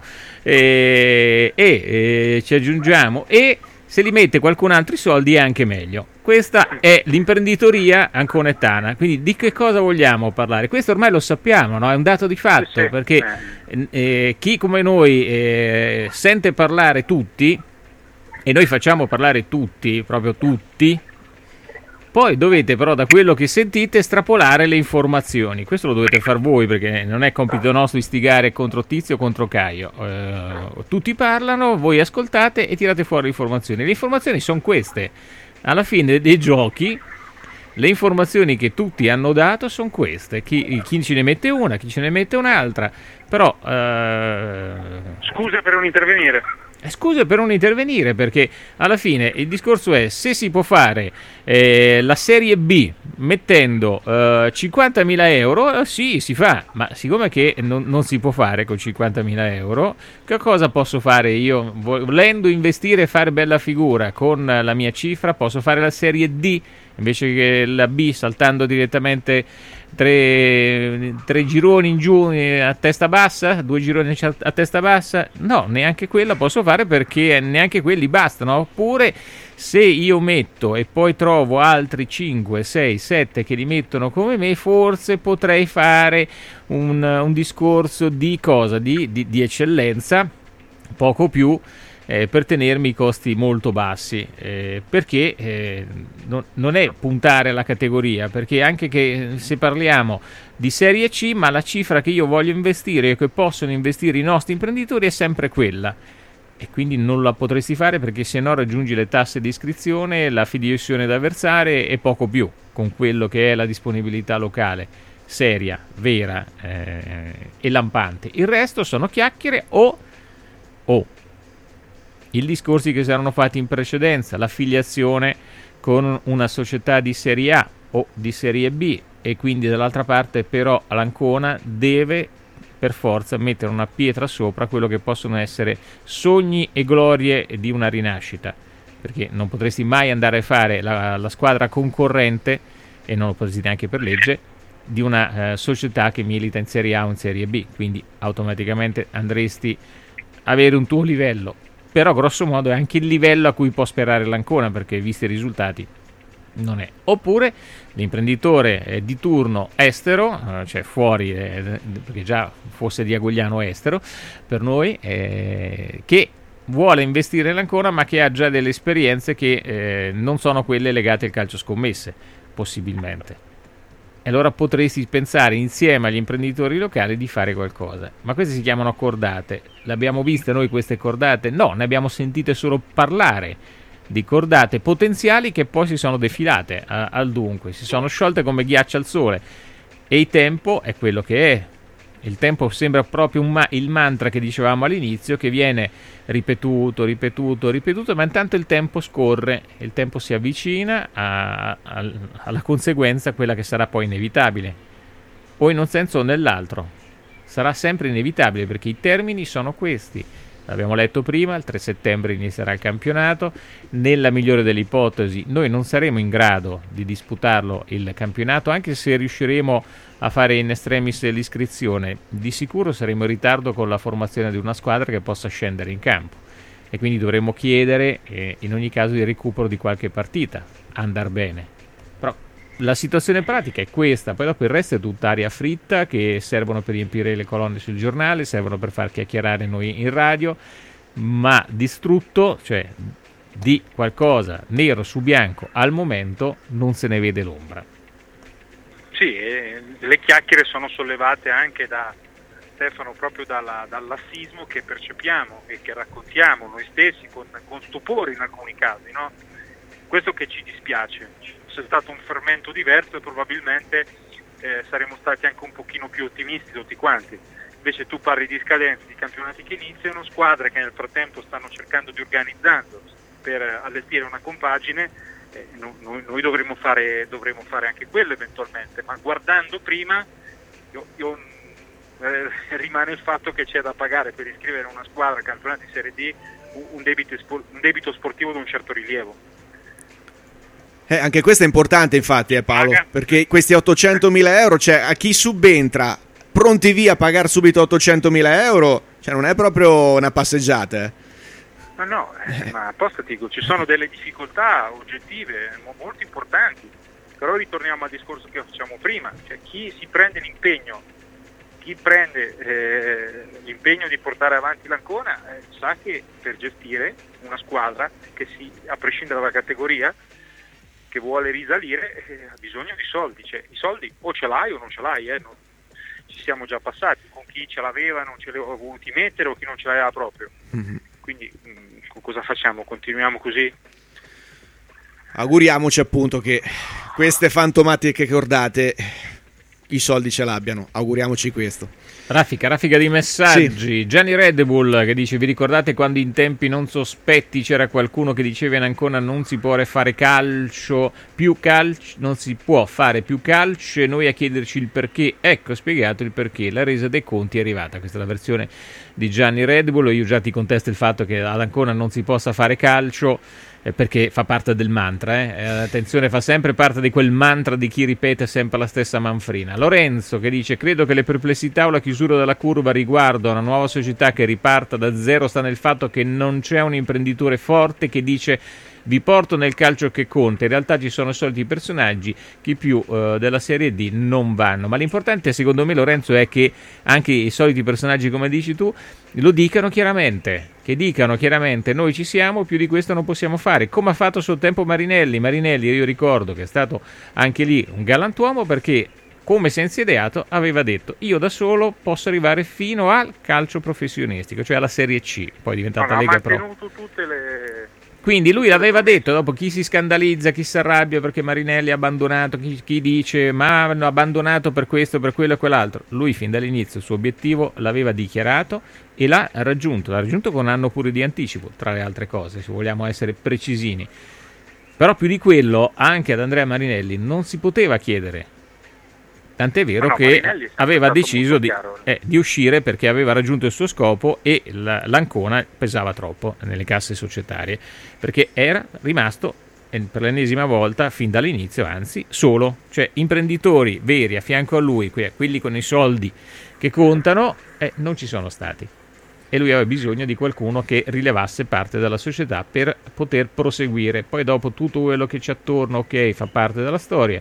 e ci aggiungiamo E, se li mette qualcun altro i soldi è anche meglio. Questa è l'imprenditoria anconettana. Quindi di che cosa vogliamo parlare? Questo ormai lo sappiamo, no? È un dato di fatto, perché chi come noi sente parlare tutti, e noi facciamo parlare tutti, proprio tutti, poi dovete però da quello che sentite estrapolare le informazioni. Questo lo dovete far voi, perché non è compito nostro istigare contro Tizio o contro Caio. Tutti parlano, voi ascoltate e tirate fuori le informazioni. Le informazioni sono queste. Alla fine dei giochi le informazioni che tutti hanno dato sono queste. Chi ce ne mette una, chi ce ne mette un'altra. Però Scusa per non intervenire. Scuse per non intervenire, perché alla fine il discorso è: se si può fare la Serie B mettendo 50.000 euro, sì, si fa, ma siccome che non si può fare con 50.000 euro, che cosa posso fare io? Volendo investire e fare bella figura con la mia cifra, posso fare la Serie D invece che la B, saltando direttamente tre gironi in giù a testa bassa, 2 gironi a testa bassa. No, neanche quella posso fare, perché neanche quelli bastano. Oppure se io metto e poi trovo altri 5, 6, 7 che li mettono come me, forse potrei fare un discorso di cosa? Di eccellenza, poco più, per tenermi i costi molto bassi, perché non è puntare alla categoria, perché anche che se parliamo di Serie C, ma la cifra che io voglio investire e che possono investire i nostri imprenditori è sempre quella, e quindi non la potresti fare, perché se no raggiungi le tasse di iscrizione, la fideiussione da versare e poco più, con quello che è la disponibilità locale seria, vera e lampante. Il resto sono chiacchiere o i discorsi che saranno fatti in precedenza, l'affiliazione con una società di Serie A o di Serie B, e quindi dall'altra parte però l'Ancona deve per forza mettere una pietra sopra quello che possono essere sogni e glorie di una rinascita, perché non potresti mai andare a fare la squadra concorrente, e non lo potresti neanche per legge, di una società che milita in Serie A o in Serie B, quindi automaticamente andresti a avere un tuo livello. Però grosso modo è anche il livello a cui può sperare l'Ancona, perché visti i risultati non è. Oppure l'imprenditore di turno estero, cioè fuori, perché già fosse di Agogliano estero per noi, che vuole investire nell'Ancona ma che ha già delle esperienze che non sono quelle legate al calcio scommesse, possibilmente. E allora potresti pensare insieme agli imprenditori locali di fare qualcosa. Ma queste si chiamano cordate. L'abbiamo viste noi queste cordate? No, ne abbiamo sentite solo parlare di cordate potenziali che poi si sono defilate al dunque, si sono sciolte come ghiaccio al sole. E il tempo è quello che è. Il tempo sembra proprio il mantra che dicevamo all'inizio, che viene ripetuto, ma intanto il tempo scorre, il tempo si avvicina alla conseguenza, quella che sarà poi inevitabile, o in un senso o nell'altro. Sarà sempre inevitabile, perché i termini sono questi. L'abbiamo letto prima, il 3 settembre inizierà il campionato. Nella migliore delle ipotesi noi non saremo in grado di disputarlo il campionato, anche se riusciremo a fare in extremis l'iscrizione. Di sicuro saremo in ritardo con la formazione di una squadra che possa scendere in campo, e quindi dovremo chiedere in ogni caso il recupero di qualche partita, andar bene. Però la situazione pratica è questa, poi dopo il resto è tutta aria fritta, che servono per riempire le colonne sul giornale, servono per far chiacchierare noi in radio, ma distrutto, cioè di qualcosa nero su bianco al momento non se ne vede l'ombra. Sì, le chiacchiere sono sollevate anche da Stefano, proprio dall'assismo che percepiamo e che raccontiamo noi stessi con stupore in alcuni casi, no? Questo che ci dispiace. Se è stato un fermento diverso, probabilmente saremmo stati anche un pochino più ottimisti tutti quanti. Invece tu parli di scadenze, di campionati che iniziano, squadre che nel frattempo stanno cercando di organizzarsi per allestire una compagine, noi dovremmo fare anche quello eventualmente, ma guardando prima rimane il fatto che c'è da pagare per iscrivere una squadra al campionato di Serie D un debito sportivo di un certo rilievo. Anche questo è importante, infatti, Paolo, perché questi 800.000 euro, cioè a chi subentra pronti via a pagare subito 800.000 euro, cioè non è proprio una passeggiata. Ma apposta ti dico, ci sono delle difficoltà oggettive molto importanti, però ritorniamo al discorso che facciamo prima, cioè chi si prende l'impegno di portare avanti l'Ancona sa che per gestire una squadra che a prescindere dalla categoria che vuole risalire ha bisogno di soldi, cioè i soldi o ce l'hai o non ce l'hai, ci siamo già passati con chi ce l'aveva, non ce li aveva voluti mettere, o chi non ce l'aveva proprio. Quindi cosa facciamo? Continuiamo così? Auguriamoci appunto che queste fantomatiche cordate i soldi ce l'abbiano, auguriamoci questo. Raffica di messaggi. Sì. Gianni Red Bull che dice: vi ricordate quando in tempi non sospetti c'era qualcuno che diceva in Ancona non si può fare non si può fare più calcio, e noi a chiederci il perché? Ecco spiegato il perché, la resa dei conti è arrivata. Questa è la versione di Gianni Red Bull. Io già ti contesto il fatto che ad Ancona non si possa fare calcio, perché fa parte del mantra, attenzione, fa sempre parte di quel mantra di chi ripete sempre la stessa manfrina. Lorenzo che dice: credo che le perplessità o la chiusura della curva riguardo a una nuova società che riparta da zero sta nel fatto che non c'è un imprenditore forte che dice vi porto nel calcio che conta. In realtà ci sono soliti personaggi che più della Serie D non vanno, ma l'importante secondo me, Lorenzo, è che anche i soliti personaggi, come dici tu, lo dicano chiaramente, noi ci siamo, più di questo non possiamo fare, come ha fatto a suo tempo Marinelli. Io ricordo che è stato anche lì un galantuomo, perché come senza ideato aveva detto io da solo posso arrivare fino al calcio professionistico, cioè alla Serie C, poi è diventata Lega Pro. Ha mantenuto tutte le... Quindi lui l'aveva detto, dopo chi si scandalizza, chi si arrabbia perché Marinelli ha abbandonato, chi dice ma hanno abbandonato per questo, per quello e quell'altro. Lui fin dall'inizio il suo obiettivo l'aveva dichiarato e l'ha raggiunto con un anno pure di anticipo, tra le altre cose, se vogliamo essere precisini. Però più di quello anche ad Andrea Marinelli non si poteva chiedere. Tant'è vero che aveva deciso di uscire perché aveva raggiunto il suo scopo e l'Ancona pesava troppo nelle casse societarie, perché era rimasto per l'ennesima volta fin dall'inizio, anzi solo, cioè imprenditori veri a fianco a lui, quelli con i soldi che contano, non ci sono stati, e lui aveva bisogno di qualcuno che rilevasse parte della società per poter proseguire. Poi dopo tutto quello che c'è attorno, ok, fa parte della storia,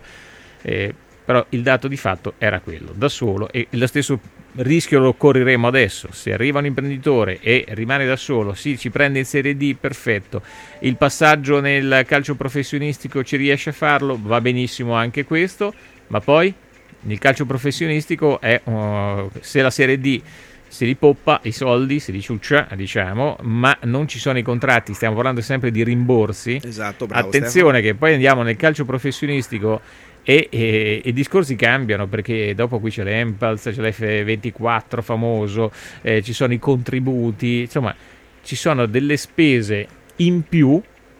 però il dato di fatto era quello, da solo, e lo stesso rischio lo correremo adesso. Se arriva un imprenditore e rimane da solo, sì, ci prende in Serie D, perfetto, il passaggio nel calcio professionistico ci riesce a farlo, va benissimo anche questo, ma poi nel calcio professionistico è se la Serie D si ripoppa i soldi, si ciuccia, diciamo, ma non ci sono i contratti, stiamo parlando sempre di rimborsi. Esatto, bravo, attenzione Stefano. Che poi andiamo nel calcio professionistico e i discorsi cambiano, perché dopo qui c'è l'Empals, c'è l'F24 famoso, ci sono i contributi, insomma ci sono delle spese in più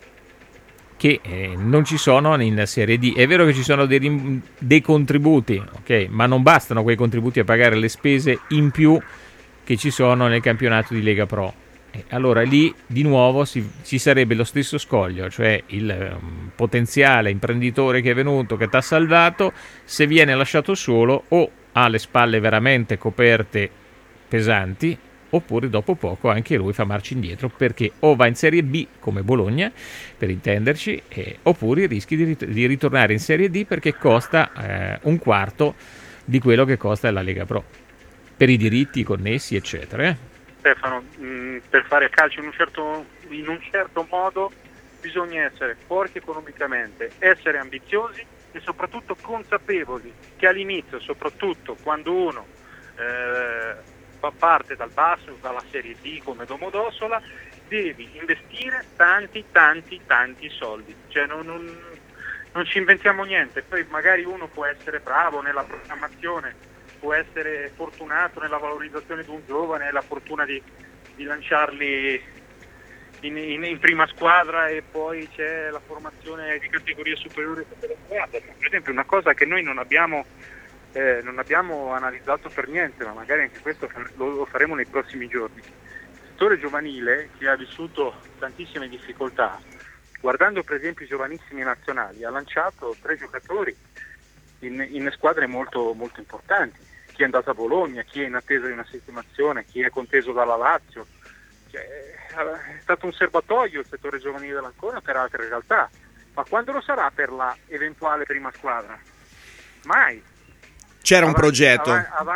che non ci sono in Serie D. È vero che ci sono dei contributi, ok, ma non bastano quei contributi a pagare le spese in più che ci sono nel campionato di Lega Pro. Allora lì di nuovo ci sarebbe lo stesso scoglio, cioè il potenziale imprenditore che è venuto, che ti ha salvato, se viene lasciato solo o ha le spalle veramente coperte pesanti, oppure dopo poco anche lui fa marcia indietro, perché o va in Serie B come Bologna, per intenderci, oppure rischi di ritornare in Serie D perché costa un quarto di quello che costa la Lega Pro, per i diritti connessi eccetera. Stefano, per fare calcio in un certo modo bisogna essere forti economicamente, essere ambiziosi e soprattutto consapevoli che all'inizio, soprattutto quando uno fa parte dal basso, dalla Serie D come Domodossola, devi investire tanti soldi, cioè non ci inventiamo niente. Poi magari uno può essere bravo nella programmazione, può essere fortunato nella valorizzazione di un giovane, la fortuna di lanciarli in prima squadra e poi c'è la formazione di categorie superiori per le squadre. Per esempio, una cosa che noi non abbiamo analizzato per niente, ma magari anche questo lo faremo nei prossimi giorni. Il settore giovanile, che ha vissuto tantissime difficoltà, guardando per esempio i giovanissimi nazionali, ha lanciato 3 giocatori in squadre molto, molto importanti. Chi è andato a Bologna, chi è in attesa di una sistemazione, chi è conteso dalla Lazio. È stato un serbatoio il settore giovanile dell'Ancona per altre realtà, ma quando lo sarà per la eventuale prima squadra? Mai. C'era un progetto,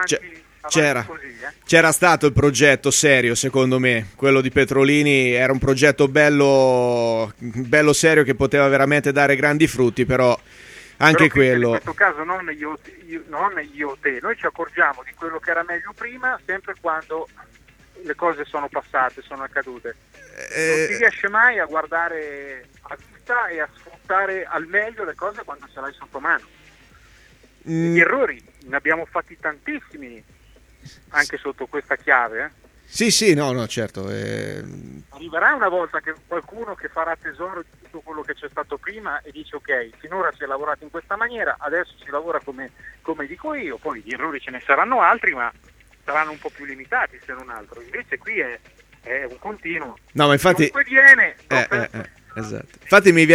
c'era stato il progetto serio, secondo me, quello di Petrolini era un progetto bello serio che poteva veramente dare grandi frutti, però anche quello... In questo caso non io o te, noi ci accorgiamo di quello che era meglio prima sempre quando le cose sono passate, sono accadute. Non si riesce mai a guardare a vista e a sfruttare al meglio le cose quando ce l'hai sotto mano. Gli errori ne abbiamo fatti tantissimi anche sotto questa chiave. Sì, no, certo. Arriverà una volta che qualcuno che farà tesoro di tutto quello che c'è stato prima e dice ok, finora si è lavorato in questa maniera, adesso si lavora come dico io, poi gli errori ce ne saranno altri, ma saranno un po' più limitati se non altro. Invece qui è un continuo. No, ma infatti viene esatto. Infatti mi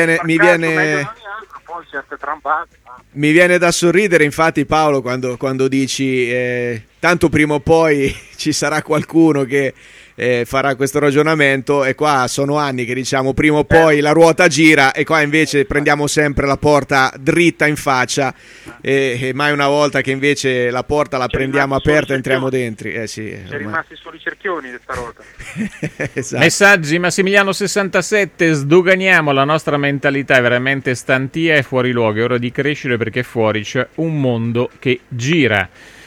viene da sorridere, infatti, Paolo, quando dici tanto prima o poi ci sarà qualcuno che farà questo ragionamento, e qua sono anni che diciamo prima o poi la ruota gira, e qua invece prendiamo sempre la porta dritta in faccia, e mai una volta che invece la porta la prendiamo aperta e entriamo dentro. C'è rimasti solo i cerchioni questa volta. Esatto. Messaggi. Massimiliano 67: sdoganiamo la nostra mentalità, è veramente stantia e fuori luogo, è ora di crescere perché fuori c'è un mondo che gira.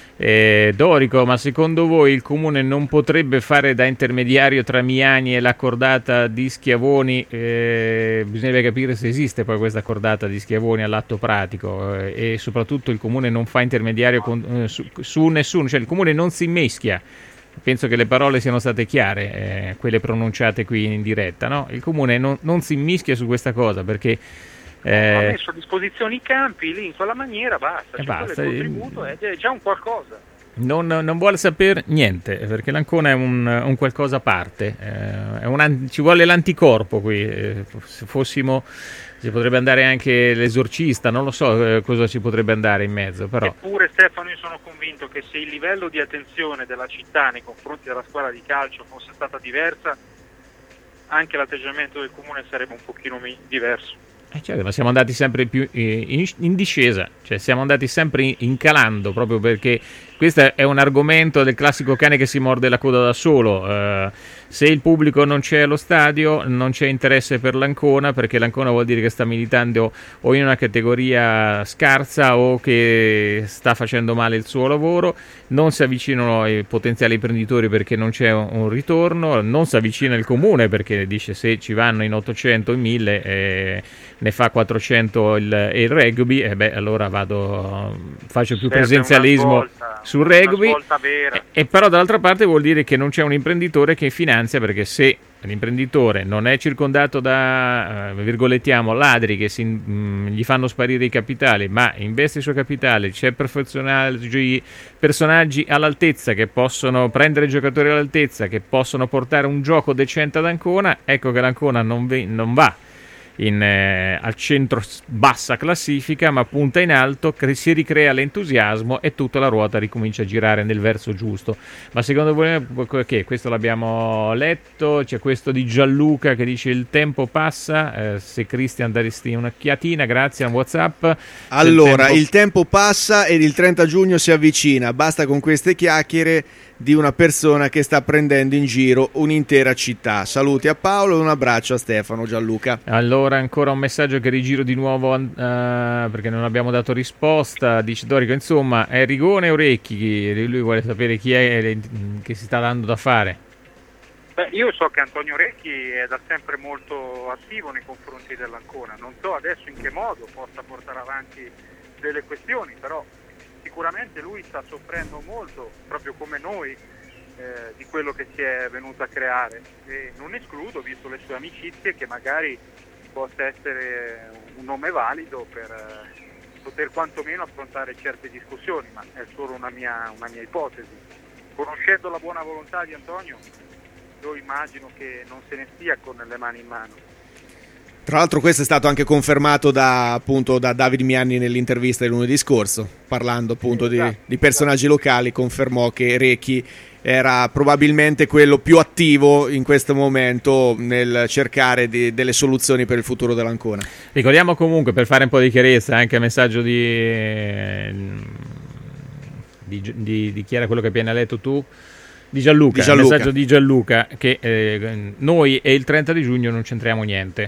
Dorico, ma secondo voi il comune non potrebbe fare da intermediario tra Miani e la cordata di Schiavoni? Bisognerebbe capire se esiste poi questa cordata di Schiavoni all'atto pratico, e soprattutto il comune non fa intermediario su nessuno, cioè il comune non si mischia. Penso che le parole siano state chiare, quelle pronunciate qui in diretta, no? Il comune non si mischia su questa cosa perché ha messo a disposizione i campi lì in quella maniera, basta. Il contributo è già un qualcosa. Non vuole sapere niente, perché l'Ancona è un qualcosa a parte, ci vuole l'anticorpo qui. Se fossimo, ci potrebbe andare anche l'esorcista, non lo so cosa ci potrebbe andare in mezzo, però. Eppure, Stefano, io sono convinto che se il livello di attenzione della città nei confronti della squadra di calcio fosse stata diversa, anche l'atteggiamento del comune sarebbe un pochino diverso. Certo, ma siamo andati sempre più in discesa, cioè siamo andati sempre incalando, proprio perché questo è un argomento del classico cane che si morde la coda da solo. Se il pubblico non c'è allo stadio, non c'è interesse per l'Ancona, perché l'Ancona vuol dire che sta militando o in una categoria scarsa o che sta facendo male il suo lavoro. Non si avvicinano i potenziali imprenditori perché non c'è un ritorno, non si avvicina il comune perché dice se ci vanno in 800 in 1000 ne fa 400 il rugby, allora faccio più presenzialismo sul rugby, e però dall'altra parte vuol dire che non c'è un imprenditore che finanzia, perché se l'imprenditore non è circondato da virgolettiamo ladri che gli fanno sparire i capitali, ma investe il suo capitale, c'è personaggi all'altezza che possono prendere giocatori all'altezza, che possono portare un gioco decente ad Ancona, ecco che l'Ancona non va al centro bassa classifica, ma punta in alto, si ricrea l'entusiasmo e tutta la ruota ricomincia a girare nel verso giusto. Ma secondo voi che questo l'abbiamo letto? C'è questo di Gianluca che dice il tempo passa, se Cristian daresti un'occhiatina, grazie a WhatsApp. Allora, il tempo passa e il 30 giugno si avvicina, basta con queste chiacchiere di una persona che sta prendendo in giro un'intera città. Saluti a Paolo e un abbraccio a Stefano. Gianluca. Allora ancora un messaggio che rigiro di nuovo perché non abbiamo dato risposta. Dice Dorico, insomma, è Rigone Orecchi, lui vuole sapere chi è che si sta dando da fare. Io so che Antonio Orecchi è da sempre molto attivo nei confronti dell'Ancona, non so adesso in che modo possa portare avanti delle questioni, però sicuramente lui sta soffrendo molto, proprio come noi, di quello che si è venuto a creare, e non escludo, visto le sue amicizie, che magari possa essere un nome valido per poter quantomeno affrontare certe discussioni, ma è solo una mia ipotesi. Conoscendo la buona volontà di Antonio, io immagino che non se ne stia con le mani in mano. Tra l'altro questo è stato anche confermato da David Mianni nell'intervista di lunedì scorso, parlando appunto di personaggi locali, confermò che Recchi era probabilmente quello più attivo in questo momento nel cercare delle soluzioni per il futuro dell'Ancona. Ricordiamo comunque, per fare un po' di chiarezza, anche il messaggio di chi era quello che appena letto tu? Di Gianluca. Il messaggio di Gianluca, che noi e il 30 di giugno non c'entriamo niente.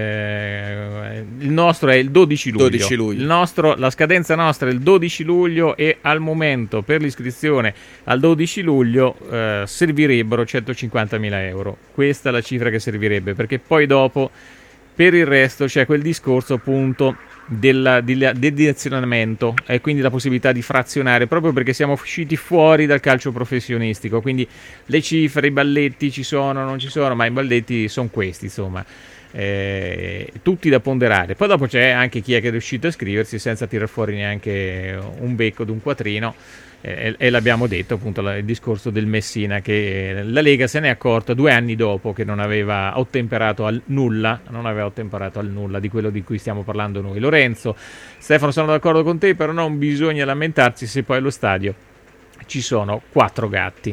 Il nostro è il 12 luglio. La scadenza nostra è il 12 luglio e al momento per l'iscrizione al 12 luglio servirebbero 150.000 euro. Questa è la cifra che servirebbe, perché poi dopo per il resto c'è quel discorso appunto del direzionamento e quindi la possibilità di frazionare, proprio perché siamo usciti fuori dal calcio professionistico, quindi le cifre, i balletti ci sono, non ci sono, ma i balletti sono questi, insomma, tutti da ponderare. Poi dopo c'è anche chi è che è riuscito a iscriversi senza tirar fuori neanche un becco di un quattrino, e l'abbiamo detto appunto il discorso del Messina, che la Lega se ne è accorta 2 anni dopo che non aveva ottemperato al nulla di quello di cui stiamo parlando noi. Lorenzo, Stefano, sono d'accordo con te, però non bisogna lamentarsi se poi allo stadio ci sono 4 gatti.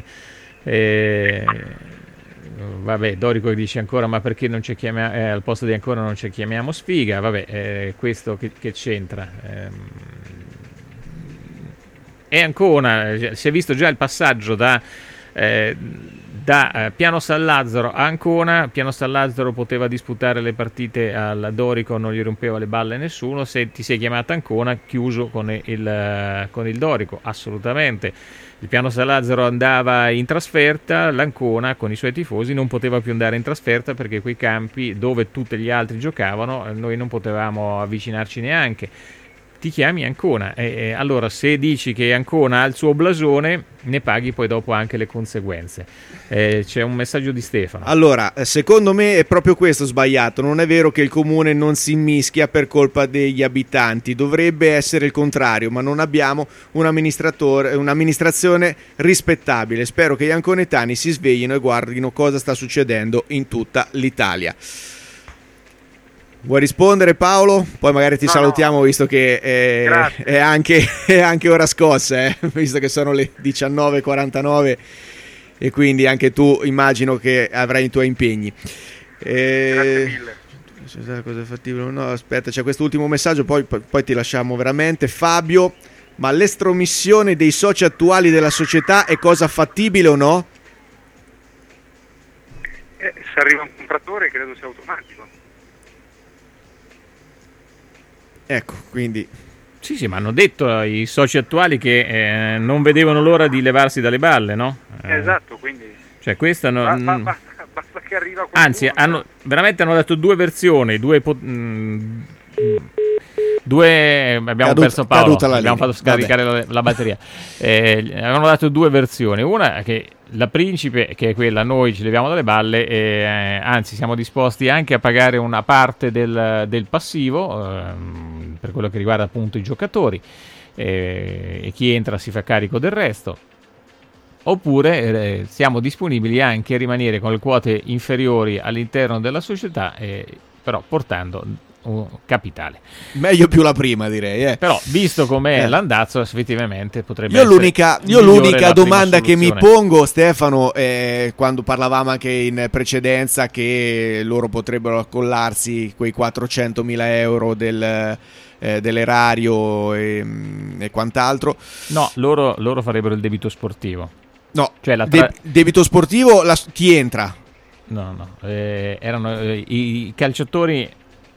Vabbè, Dorico dice ancora, ma perché non ci chiamiamo al posto di ancora non ci chiamiamo Sfiga? Vabbè, questo che c'entra? E Ancona, si è visto già il passaggio da Piano San Lazzaro a Ancona. Piano San Lazzaro poteva disputare le partite al Dorico, non gli rompeva le balle nessuno. Se ti sei chiamata Ancona, chiuso con il Dorico, assolutamente. Il Piano San Lazzaro andava in trasferta, l'Ancona con i suoi tifosi non poteva più andare in trasferta, perché quei campi dove tutti gli altri giocavano noi non potevamo avvicinarci neanche. Ti chiami Ancona, allora se dici che Ancona ha il suo blasone, ne paghi poi dopo anche le conseguenze. C'è un messaggio di Stefano. Allora, secondo me è proprio questo sbagliato. Non è vero che il comune non si immischia per colpa degli abitanti, dovrebbe essere il contrario, ma non abbiamo un'amministrazione rispettabile. Spero che gli anconetani si sveglino e guardino cosa sta succedendo in tutta l'Italia. Vuoi rispondere, Paolo? Poi magari ti salutiamo, visto che è anche ora scossa, visto che sono le 19:49 e quindi anche tu immagino che avrai i tuoi impegni. Grazie mille. Cosa è fattibile? No, aspetta, c'è quest'ultimo messaggio, poi ti lasciamo veramente. Fabio, ma l'estromissione dei soci attuali della società è cosa fattibile o no? Se arriva un compratore credo sia automatico. Ecco, quindi sì, ma hanno detto i soci attuali che non vedevano l'ora di levarsi dalle balle, no? Esatto, quindi cioè questa basta che arriva qualcuno. Anzi, hanno dato 2 versioni, abbiamo perso Paolo, abbiamo fatto scaricare la batteria. Avevano dato 2 versioni, una che la principe, che è quella noi ci leviamo dalle balle, anzi siamo disposti anche a pagare una parte del passivo per quello che riguarda appunto i giocatori, e chi entra si fa carico del resto, oppure siamo disponibili anche a rimanere con le quote inferiori all'interno della società, però portando capitale. Meglio più la prima, direi. Però visto com'è l'andazzo, effettivamente potrebbe io l'unica domanda che mi pongo, Stefano, quando parlavamo anche in precedenza che loro potrebbero accollarsi quei 400.000 euro dell'erario e quant'altro. No, loro farebbero il debito sportivo. No, cioè debito sportivo chi entra? No, erano i calciatori.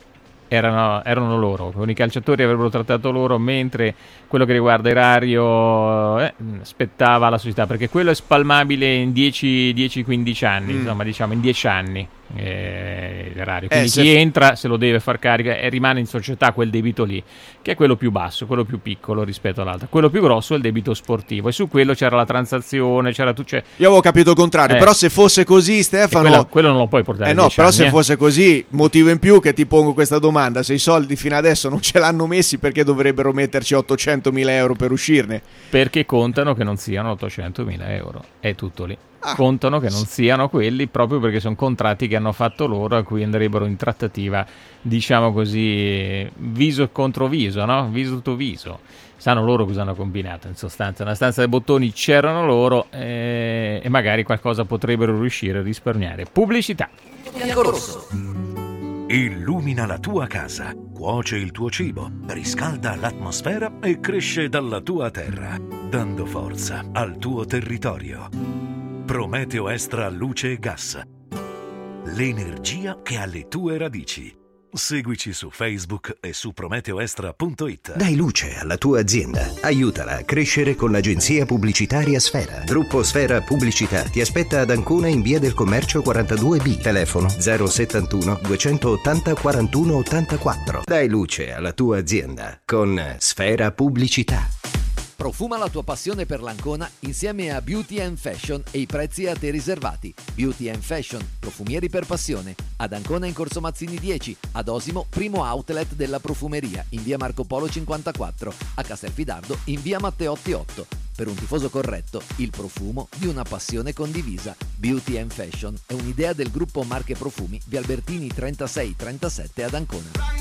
erano loro, con i calciatori avrebbero trattato loro, mentre quello che riguarda Erario spettava la società, perché quello è spalmabile in 10-15 anni, insomma, diciamo in 10 anni. L'erario, quindi chi entra se lo deve far carica e rimane in società quel debito lì, che è quello più basso, quello più piccolo rispetto all'altro. Quello più grosso è il debito sportivo, e su quello c'era la transazione, c'era tu. Io avevo capito il contrario, però se fosse così, Stefano, quello non lo puoi portare. No, però se fosse così, motivo in più che ti pongo questa domanda: se i soldi fino adesso non ce l'hanno messi, perché dovrebbero metterci 800.000 euro per uscirne? Perché contano che non siano 800.000 euro, è tutto lì. Contano che non siano quelli, proprio perché sono contratti che hanno fatto loro, a cui andrebbero in trattativa, diciamo così, viso contro viso, no? Viso to viso. Sanno loro cosa hanno combinato, in sostanza. Nella stanza dei bottoni c'erano loro, e magari qualcosa potrebbero riuscire a risparmiare. Pubblicità. Biancorosso. Illumina la tua casa, cuoce il tuo cibo, riscalda l'atmosfera e cresce dalla tua terra, dando forza al tuo territorio. Prometeo Extra Luce e Gas. L'energia che ha le tue radici. Seguici su Facebook e su prometeoextra.it. Dai luce alla tua azienda. Aiutala a crescere con l'agenzia pubblicitaria Sfera. Gruppo Sfera Pubblicità ti aspetta ad Ancona in via del Commercio 42B. Telefono 071 280 41 84. Dai luce alla tua azienda con Sfera Pubblicità. Profuma la tua passione per l'Ancona insieme a Beauty & Fashion e i prezzi a te riservati. Beauty & Fashion, profumieri per passione. Ad Ancona in Corso Mazzini 10, ad Osimo, primo outlet della profumeria, in via Marco Polo 54, a Castelfidardo in via Matteotti 8. Per un tifoso corretto, il profumo di una passione condivisa. Beauty & Fashion è un'idea del gruppo Marche Profumi, via Albertini 36-37 ad Ancona.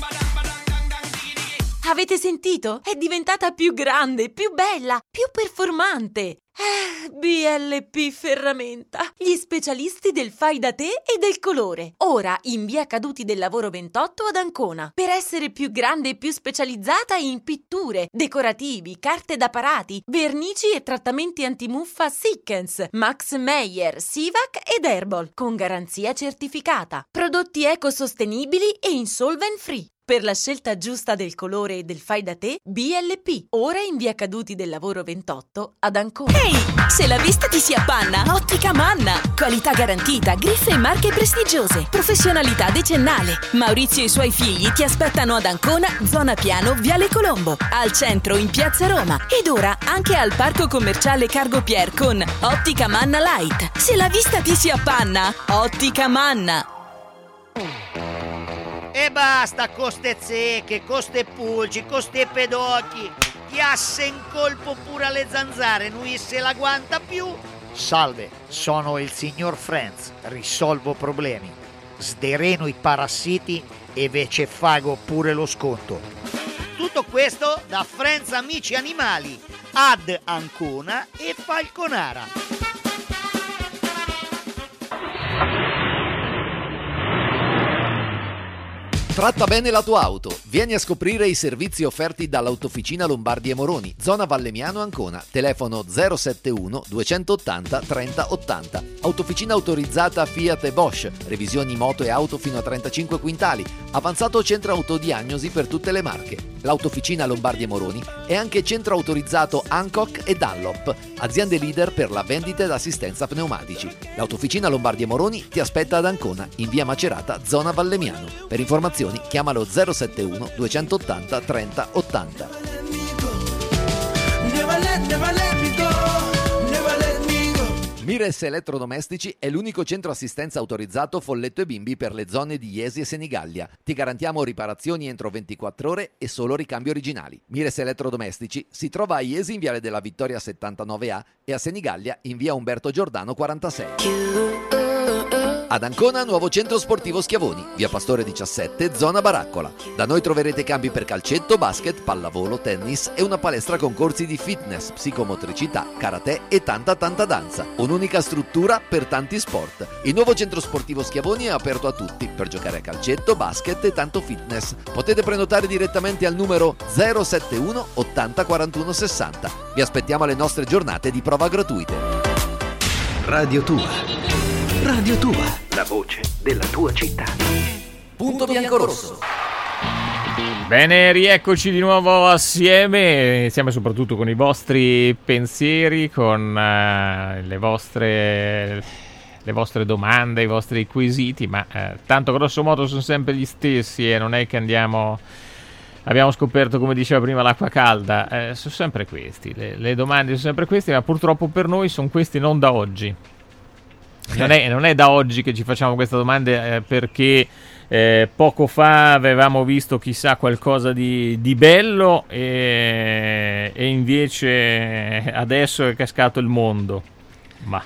Avete sentito? È diventata più grande, più bella, più performante. BLP Ferramenta, gli specialisti del fai da te e del colore. Ora in via Caduti del Lavoro 28 ad Ancona, per essere più grande e più specializzata in pitture, decorativi, carte da parati, vernici e trattamenti antimuffa Sikkens, Max Meyer, Sivac ed Herbal, con garanzia certificata. Prodotti ecosostenibili e insolvent free. Per la scelta giusta del colore e del fai da te, BLP, ora in via Caduti del Lavoro 28 ad Ancona. Ehi, se la vista ti si appanna, Ottica Manna. Qualità garantita, griffe e marche prestigiose, professionalità decennale. Maurizio e i suoi figli ti aspettano ad Ancona, zona Piano, Viale Colombo, al centro in Piazza Roma ed ora anche al Parco Commerciale Cargo Pier con Ottica Manna Light. Se la vista ti si appanna, Ottica Manna. E basta con ste zecche, con ste pulci, con ste pedocchi. Chiasse in colpo pure alle zanzare, non se la guanta più. Salve, sono il signor Franz, risolvo problemi. Sdereno i parassiti e ve ce fago pure lo sconto. Tutto questo da Franz Amici Animali, ad Ancona e Falconara. Tratta bene la tua auto. Vieni a scoprire i servizi offerti dall'Autofficina Lombardi e Moroni, zona Vallemiano Ancona. Telefono 071 280 30 80. Autofficina autorizzata Fiat e Bosch. Revisioni moto e auto fino a 35 quintali. Avanzato centro autodiagnosi per tutte le marche. L'Autofficina Lombardi e Moroni è anche centro autorizzato Hancock e Dunlop, aziende leader per la vendita ed assistenza pneumatici. L'Autofficina Lombardi e Moroni ti aspetta ad Ancona, in via Macerata, zona Vallemiano. Per informazioni chiamalo 071 280 30 80. Mires Elettrodomestici è l'unico centro assistenza autorizzato Folletto e Bimbi per le zone di Iesi e Senigallia. Ti garantiamo riparazioni entro 24 ore e solo ricambi originali. Mires Elettrodomestici si trova a Iesi in Viale della Vittoria 79A e a Senigallia in via Umberto Giordano 46. Ad Ancona, nuovo centro sportivo Schiavoni, via Pastore 17, zona Baraccola. Da noi troverete campi per calcetto, basket, pallavolo, tennis e una palestra con corsi di fitness, psicomotricità, karate e tanta danza. Un'unica struttura per tanti sport. Il nuovo centro sportivo Schiavoni è aperto a tutti per giocare a calcetto, basket e tanto fitness. Potete prenotare direttamente al numero 071 80 41 60. Vi aspettiamo alle nostre giornate di prova gratuite. Radio Tua. Radio Tua, la voce della tua città. Punto Biancorosso. Bene, rieccoci di nuovo assieme, siamo soprattutto con i vostri pensieri, con le vostre domande, i vostri quesiti, ma tanto grosso modo sono sempre gli stessi e non è che abbiamo scoperto, come diceva prima, l'acqua calda, sono sempre questi, le domande sono sempre queste, ma purtroppo per noi sono questi non da oggi. Non è da oggi che ci facciamo queste domande perché poco fa avevamo visto chissà qualcosa di bello e invece adesso è cascato il mondo. Ma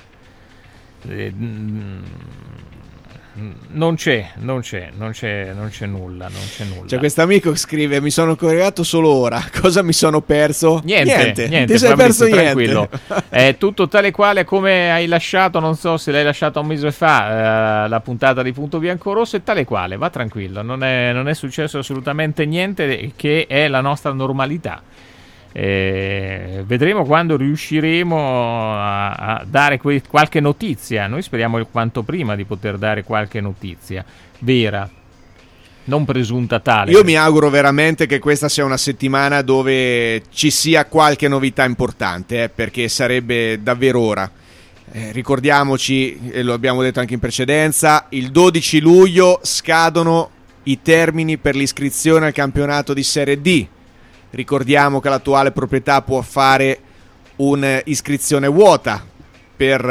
non c'è nulla. C'è questo amico che scrive: mi sono collegato solo ora, cosa mi sono perso? Niente, ti sei perso niente. Tranquillo. È tutto tale quale come hai lasciato, non so se l'hai lasciata un mese fa, la puntata di Punto Biancorosso, è tale quale, va tranquillo, non è successo assolutamente niente, che è la nostra normalità. Vedremo quando riusciremo a dare qualche notizia. Noi speriamo quanto prima di poter dare qualche notizia vera, non presunta tale. Io mi auguro veramente che questa sia una settimana dove ci sia qualche novità importante, perché sarebbe davvero ora. Ricordiamoci, e lo abbiamo detto anche in precedenza, il 12 luglio scadono i termini per l'iscrizione al campionato di Serie D. Ricordiamo che l'attuale proprietà può fare un'iscrizione vuota per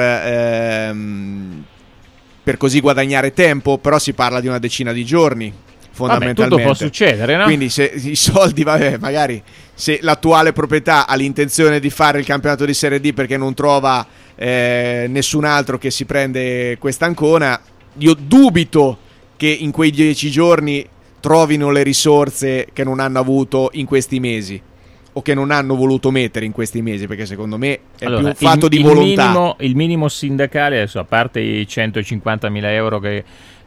così guadagnare tempo, però si parla di una decina di giorni fondamentalmente. Vabbè, tutto può succedere, no? Quindi se i soldi, magari se l'attuale proprietà ha l'intenzione di fare il campionato di Serie D perché non trova nessun altro che si prende questa Ancona, io dubito che in quei 10 giorni trovino le risorse che non hanno avuto in questi mesi o che non hanno voluto mettere in questi mesi, perché secondo me è più un fatto di volontà. Il minimo sindacale, adesso, a parte i 150.000 euro che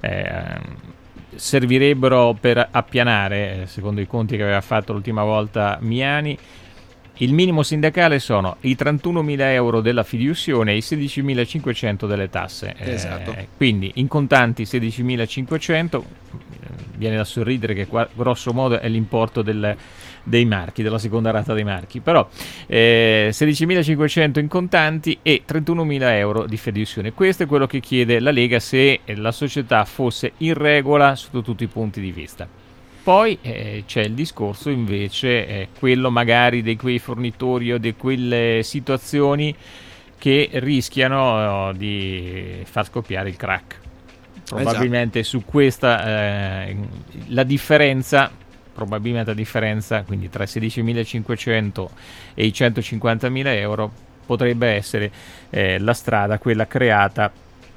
servirebbero per appianare, secondo i conti che aveva fatto l'ultima volta Miani, il minimo sindacale sono i 31.000 euro della fiduzione e i 16.500 delle tasse. Esatto. Quindi in contanti 16.500, viene da sorridere che qua grosso modo è l'importo dei marchi, della seconda rata dei marchi, però 16.500 in contanti e 31.000 euro di fiduzione. Questo è quello che chiede la Lega se la società fosse in regola sotto tutti i punti di vista. Poi c'è il discorso invece, quello magari di quei fornitori o di quelle situazioni che rischiano di far scoppiare il crack. Probabilmente su questa la differenza, quindi tra i 16.500 e i 150.000 euro, potrebbe essere la strada, quella creata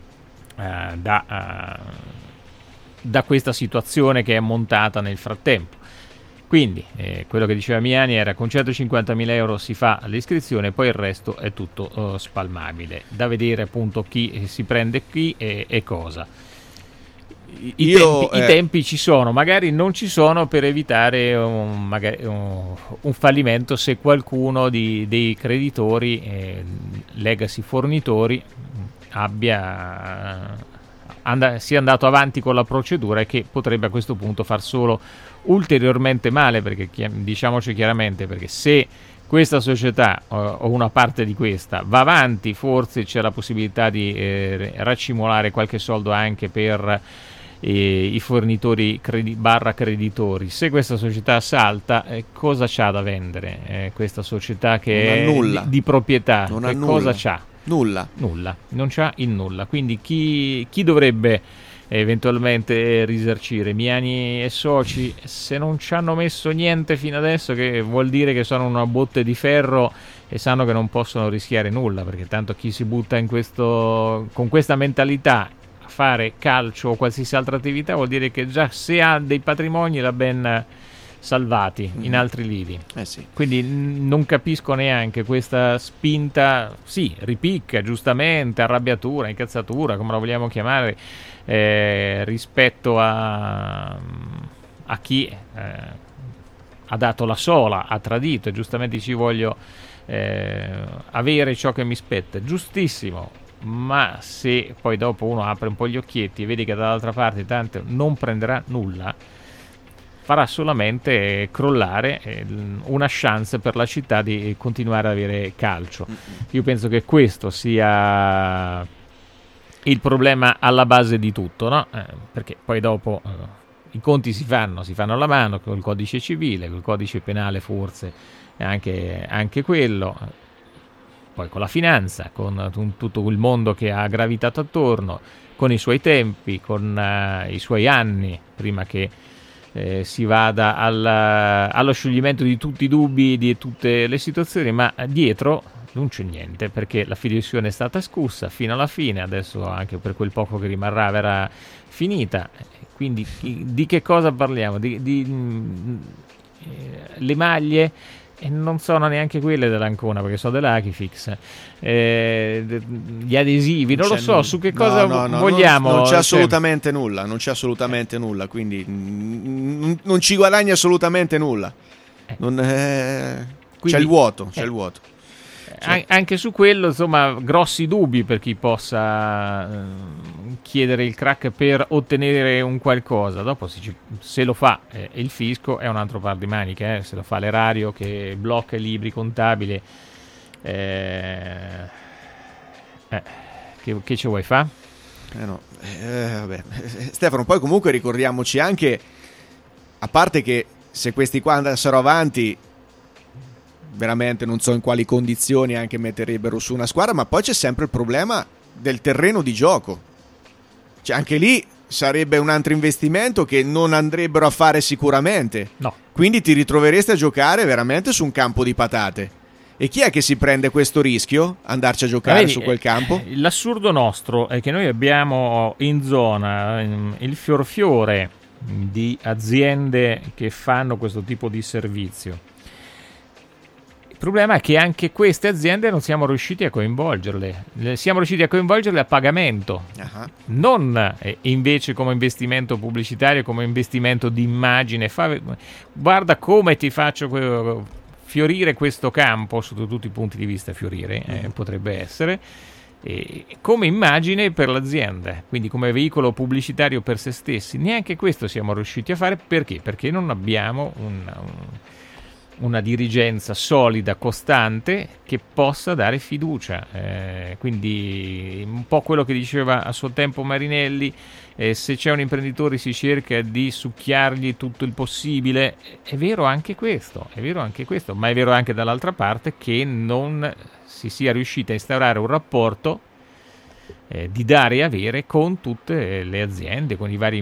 da questa situazione che è montata nel frattempo. Quindi quello che diceva Miani era: con 150.000 euro si fa l'iscrizione, poi il resto è tutto spalmabile, da vedere appunto chi si prende qui e cosa. I tempi ci sono, magari non ci sono per evitare un fallimento se qualcuno dei creditori, legacy fornitori, sia andato avanti con la procedura, e che potrebbe a questo punto far solo ulteriormente male, perché diciamoci chiaramente, perché se questa società o una parte di questa va avanti, forse c'è la possibilità di raccimolare qualche soldo anche per i fornitori barra creditori. Se questa società salta, cosa c'ha da vendere? Questa società che è di proprietà, che cosa c'ha? Nulla, non c'ha il nulla. Quindi chi dovrebbe eventualmente risarcire? Miani e soci, se non ci hanno messo niente fino adesso, che vuol dire che sono una botte di ferro e sanno che non possono rischiare nulla, perché tanto chi si butta con questa mentalità a fare calcio o qualsiasi altra attività vuol dire che già se ha dei patrimoni l'ha ben salvati in altri lidi. Sì. Quindi non capisco neanche questa spinta, sì, ripicca, giustamente, arrabbiatura, incazzatura, come la vogliamo chiamare, rispetto a chi ha dato la sola, ha tradito, e giustamente ci voglio avere ciò che mi spetta, giustissimo. Ma se poi dopo uno apre un po' gli occhietti e vede che dall'altra parte tanto non prenderà nulla, farà solamente crollare una chance per la città di continuare ad avere calcio. Io penso che questo sia il problema alla base di tutto, no? Perché poi dopo i conti si fanno alla mano con il codice civile, col codice penale forse anche quello, poi con la finanza, con tutto il mondo che ha gravitato attorno, con i suoi tempi, con i suoi anni, prima che si vada allo scioglimento di tutti i dubbi, di tutte le situazioni, ma dietro non c'è niente, perché la fideiussione è stata scussa fino alla fine, adesso anche per quel poco che rimarrà verrà finita. Quindi di che cosa parliamo? Le maglie non sono neanche quelle dell'Ancona, perché sono dell'Achifix, gli adesivi, non lo so su che cosa vogliamo. Non c'è assolutamente nulla, non c'è assolutamente nulla, quindi non ci guadagna assolutamente nulla. C'è il vuoto, c'è il vuoto. Anche su quello, insomma, grossi dubbi per chi possa chiedere il crack per ottenere un qualcosa. Dopo se lo fa il fisco è un altro par di maniche, se lo fa l'erario che blocca i libri contabili, che ci vuoi fa? Vabbè. Stefano, poi comunque ricordiamoci anche, a parte che se questi qua andassero avanti veramente non so in quali condizioni anche metterebbero su una squadra, ma poi c'è sempre il problema del terreno di gioco, cioè anche lì sarebbe un altro investimento che non andrebbero a fare sicuramente, quindi ti ritroveresti a giocare veramente su un campo di patate. E chi è che si prende questo rischio, andarci a giocare su quel campo? L'assurdo nostro è che noi abbiamo in zona il fiorfiore di aziende che fanno questo tipo di servizio. Il problema è che anche queste aziende non siamo riusciti a coinvolgerle. Siamo riusciti a coinvolgerle a pagamento, non invece come investimento pubblicitario, come investimento di immagine. Guarda come ti faccio fiorire questo campo sotto tutti i punti di vista, fiorire potrebbe essere, come immagine per l'azienda, quindi come veicolo pubblicitario per se stessi. Neanche questo siamo riusciti a fare. Perché? Perché non abbiamo una dirigenza solida, costante, che possa dare fiducia. Quindi un po' quello che diceva a suo tempo Marinelli, se c'è un imprenditore si cerca di succhiargli tutto il possibile. È vero anche questo, ma è vero anche dall'altra parte che non si sia riusciti a instaurare un rapporto di dare e avere con tutte le aziende, con i vari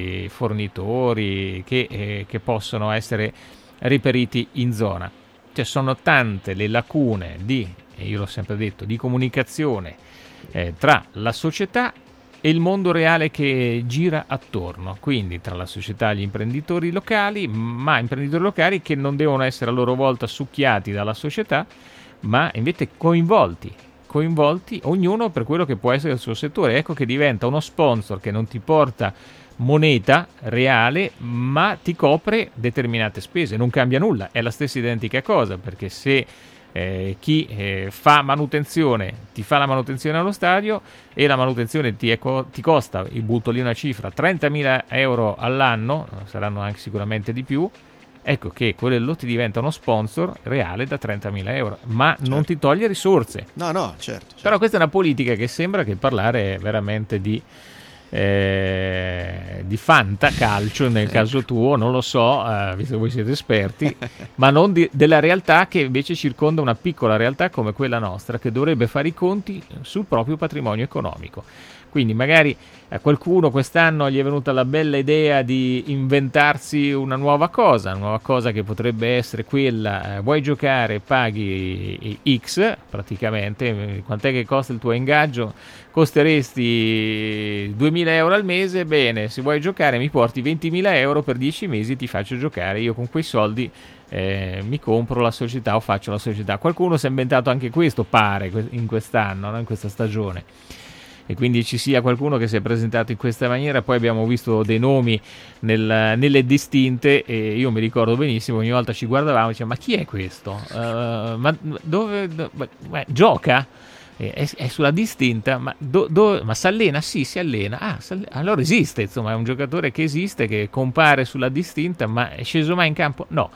fornitori che possono essere riperiti in zona. Cioè sono tante le lacune io l'ho sempre detto, di comunicazione tra la società e il mondo reale che gira attorno, quindi tra la società e gli imprenditori locali, ma imprenditori locali che non devono essere a loro volta succhiati dalla società, ma invece coinvolti ognuno per quello che può essere il suo settore. Ecco che diventa uno sponsor che non ti porta moneta reale, ma ti copre determinate spese. Non cambia nulla, è la stessa identica cosa, perché se chi fa manutenzione ti fa la manutenzione allo stadio e la manutenzione ti costa, butto lì una cifra, 30.000 euro all'anno, saranno anche sicuramente di più, ecco che quello ti diventa uno sponsor reale da 30.000 euro, ma non ti toglie risorse. No, certo. Però questa è una politica che sembra che parlare è veramente di fantacalcio nel caso tuo, non lo so, visto che voi siete esperti, ma non della realtà che invece circonda una piccola realtà come quella nostra, che dovrebbe fare i conti sul proprio patrimonio economico. Quindi magari a qualcuno quest'anno gli è venuta la bella idea di inventarsi una nuova cosa che potrebbe essere quella, vuoi giocare, paghi X praticamente, quant'è che costa il tuo ingaggio? Costeresti 2.000 euro al mese, bene, se vuoi giocare mi porti 20.000 euro per 10 mesi, ti faccio giocare, io con quei soldi mi compro la società o faccio la società. Qualcuno si è inventato anche questo, pare, in quest'anno, no? In questa stagione. E quindi ci sia qualcuno che si è presentato in questa maniera. Poi abbiamo visto dei nomi nelle distinte e io mi ricordo benissimo, ogni volta ci guardavamo e dicevamo: ma chi è questo? Ma dove gioca? è sulla distinta, ma ma si allena? Sì, si allena. Allora esiste, insomma, è un giocatore che esiste, che compare sulla distinta, ma è sceso mai in campo? No.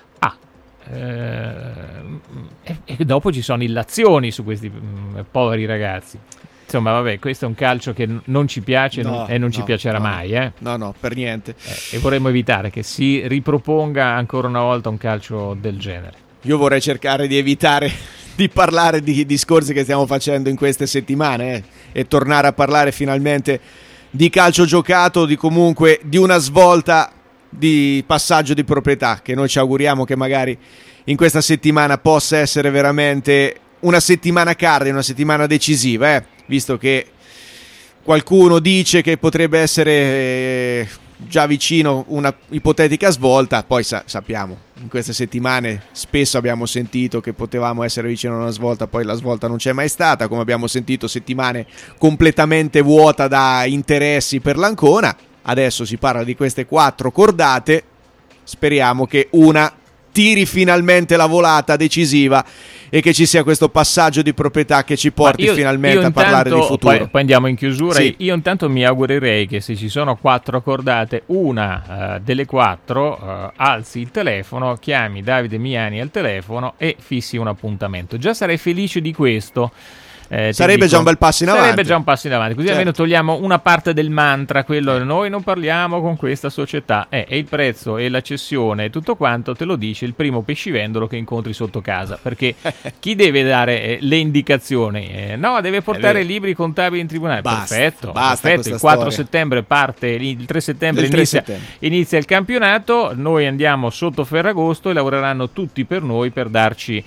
E dopo ci sono illazioni su questi poveri ragazzi. Insomma, vabbè, questo è un calcio che non ci piace e non ci piacerà mai. No, per niente. E vorremmo evitare che si riproponga ancora una volta un calcio del genere. Io vorrei cercare di evitare di parlare di discorsi che stiamo facendo in queste settimane e tornare a parlare finalmente di calcio giocato, di comunque di una svolta di passaggio di proprietà, che noi ci auguriamo che magari in questa settimana possa essere veramente una settimana cardine, una settimana decisiva, visto che qualcuno dice che potrebbe essere già vicino una ipotetica svolta. Poi sappiamo, in queste settimane spesso abbiamo sentito che potevamo essere vicino a una svolta, poi la svolta non c'è mai stata, come abbiamo sentito settimane completamente vuota da interessi per l'Ancona. Adesso si parla di queste 4 cordate, speriamo che una tiri finalmente la volata decisiva e che ci sia questo passaggio di proprietà che ci porti finalmente a parlare di futuro. Poi andiamo in chiusura. Sì. Io intanto mi augurerei che se ci sono 4 cordate, una delle 4 alzi il telefono, chiami Davide Miani al telefono e fissi un appuntamento. Già sarei felice di questo. Sarebbe già un bel passo in avanti. Sarebbe già un passo in avanti, così certo. Almeno togliamo una parte del mantra, quello noi non parliamo con questa società, e il prezzo e la cessione e tutto quanto te lo dice il primo pescivendolo che incontri sotto casa, perché chi deve dare le indicazioni? No, deve portare libri contabili in tribunale. Perfetto. Il 4 settembre parte, il 3 settembre inizia il campionato, noi andiamo sotto Ferragosto e lavoreranno tutti per noi per darci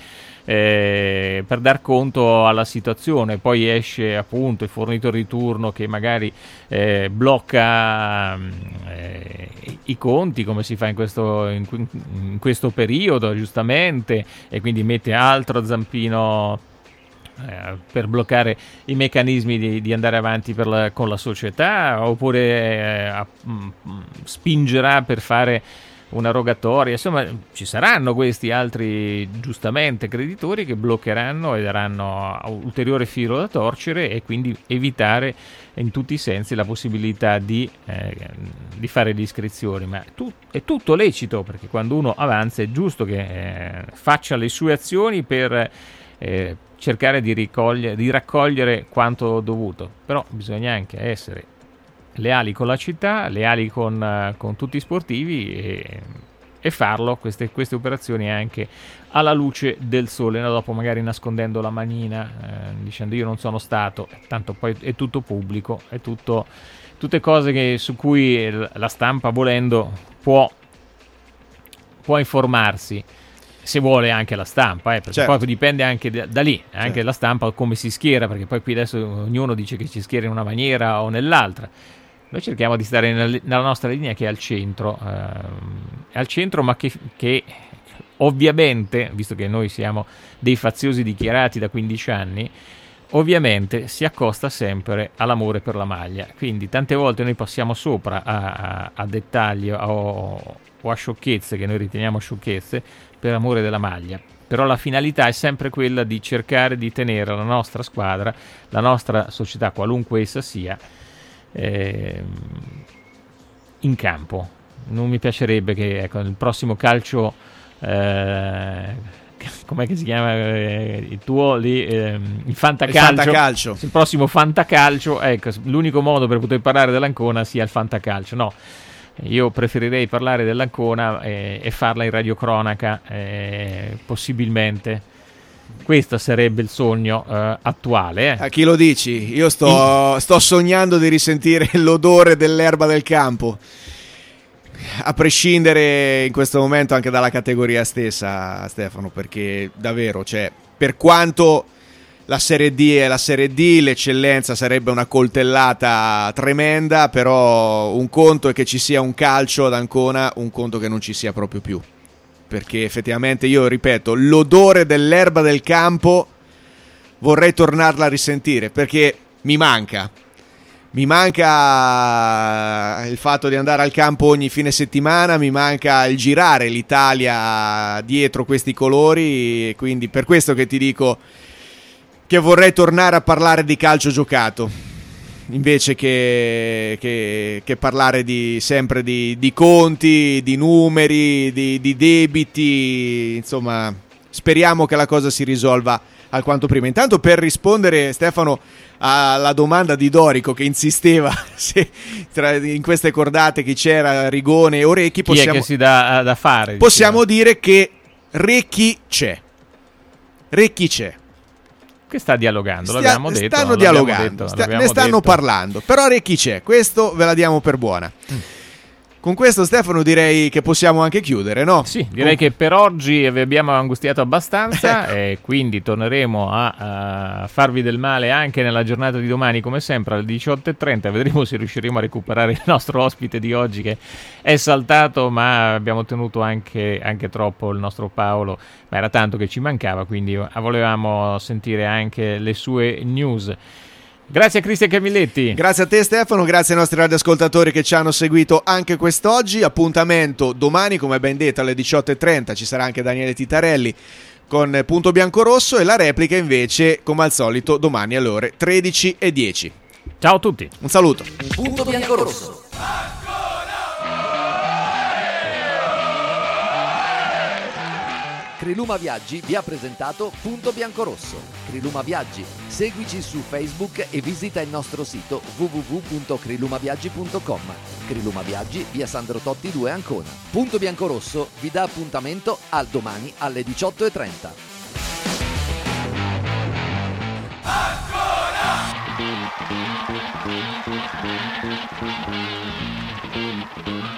per dar conto alla situazione. Poi esce appunto il fornitore di turno che magari blocca i conti, come si fa in questo periodo, giustamente, e quindi mette altro zampino per bloccare i meccanismi di andare avanti con la società, oppure spingerà per fare una rogatoria. Insomma, ci saranno questi altri giustamente creditori che bloccheranno e daranno ulteriore filo da torcere, e quindi evitare in tutti i sensi la possibilità di fare le iscrizioni. Ma è tutto lecito, perché quando uno avanza è giusto che faccia le sue azioni per cercare di raccogliere quanto dovuto, però bisogna anche essere leali con la città, leali con tutti i sportivi, e farlo queste operazioni anche alla luce del sole, dopo magari nascondendo la manina, dicendo io non sono stato, tanto poi è tutto pubblico, è tutte cose su cui la stampa, volendo, può informarsi, se vuole anche la stampa, perché certo. Poi dipende anche da lì, anche certo. La stampa come si schiera, perché poi qui adesso ognuno dice che ci schiera in una maniera o nell'altra. Noi cerchiamo di stare nella nostra linea, che è al centro, ma che ovviamente, visto che noi siamo dei faziosi dichiarati da 15 anni, ovviamente si accosta sempre all'amore per la maglia. Quindi tante volte noi passiamo sopra a dettagli o a sciocchezze che noi riteniamo sciocchezze per amore della maglia. Però la finalità è sempre quella di cercare di tenere la nostra squadra, la nostra società, qualunque essa sia, in campo. Non mi piacerebbe che il prossimo calcio, com'è che si chiama il tuo lì, il fantacalcio, il prossimo fantacalcio, l'unico modo per poter parlare dell'Ancona sia il fantacalcio. No, io preferirei parlare dell'Ancona e farla in radiocronaca, possibilmente. Questo sarebbe il sogno attuale. A chi lo dici? Io sto sognando di risentire l'odore dell'erba del campo, a prescindere in questo momento anche dalla categoria stessa, Stefano, perché davvero, per quanto la Serie D è la Serie D, l'eccellenza sarebbe una coltellata tremenda, però un conto è che ci sia un calcio ad Ancona, un conto che non ci sia proprio più. Perché effettivamente, io ripeto, l'odore dell'erba del campo vorrei tornarla a risentire, perché mi manca il fatto di andare al campo ogni fine settimana, mi manca il girare l'Italia dietro questi colori, e quindi per questo che ti dico che vorrei tornare a parlare di calcio giocato, invece che parlare sempre di conti, di numeri, di debiti. Insomma, speriamo che la cosa si risolva alquanto prima. Intanto, per rispondere, Stefano, alla domanda di Dorico, che insisteva se in queste cordate chi c'era, Rigone o Recchi, chi è che si dà da fare? Possiamo dire che Recchi c'è. Che sta dialogando, l'abbiamo detto. Stanno dialogando, ne stanno parlando, però Recchi c'è, questo ve la diamo per buona. Con questo, Stefano, direi che possiamo anche chiudere, no? Sì, direi che per oggi vi abbiamo angustiato abbastanza e quindi torneremo a farvi del male anche nella giornata di domani, come sempre alle 18:30. Vedremo se riusciremo a recuperare il nostro ospite di oggi, che è saltato, ma abbiamo tenuto anche troppo il nostro Paolo, ma era tanto che ci mancava, quindi volevamo sentire anche le sue news. Grazie a Cristian Camilletti. Grazie a te, Stefano, grazie ai nostri radioascoltatori che ci hanno seguito anche quest'oggi. Appuntamento domani, come ben detto, alle 18:30 ci sarà anche Daniele Titarelli con Punto Biancorosso, e la replica invece, come al solito, domani alle ore 13:10. Ciao a tutti. Un saluto. Punto Biancorosso. Criluma Viaggi vi ha presentato Punto Biancorosso. Criluma Viaggi, seguici su Facebook e visita il nostro sito www.crilumaviaggi.com. Criluma Viaggi, via Sandro Totti 2, Ancona. Punto Biancorosso vi dà appuntamento al domani alle 18:30. Ancora!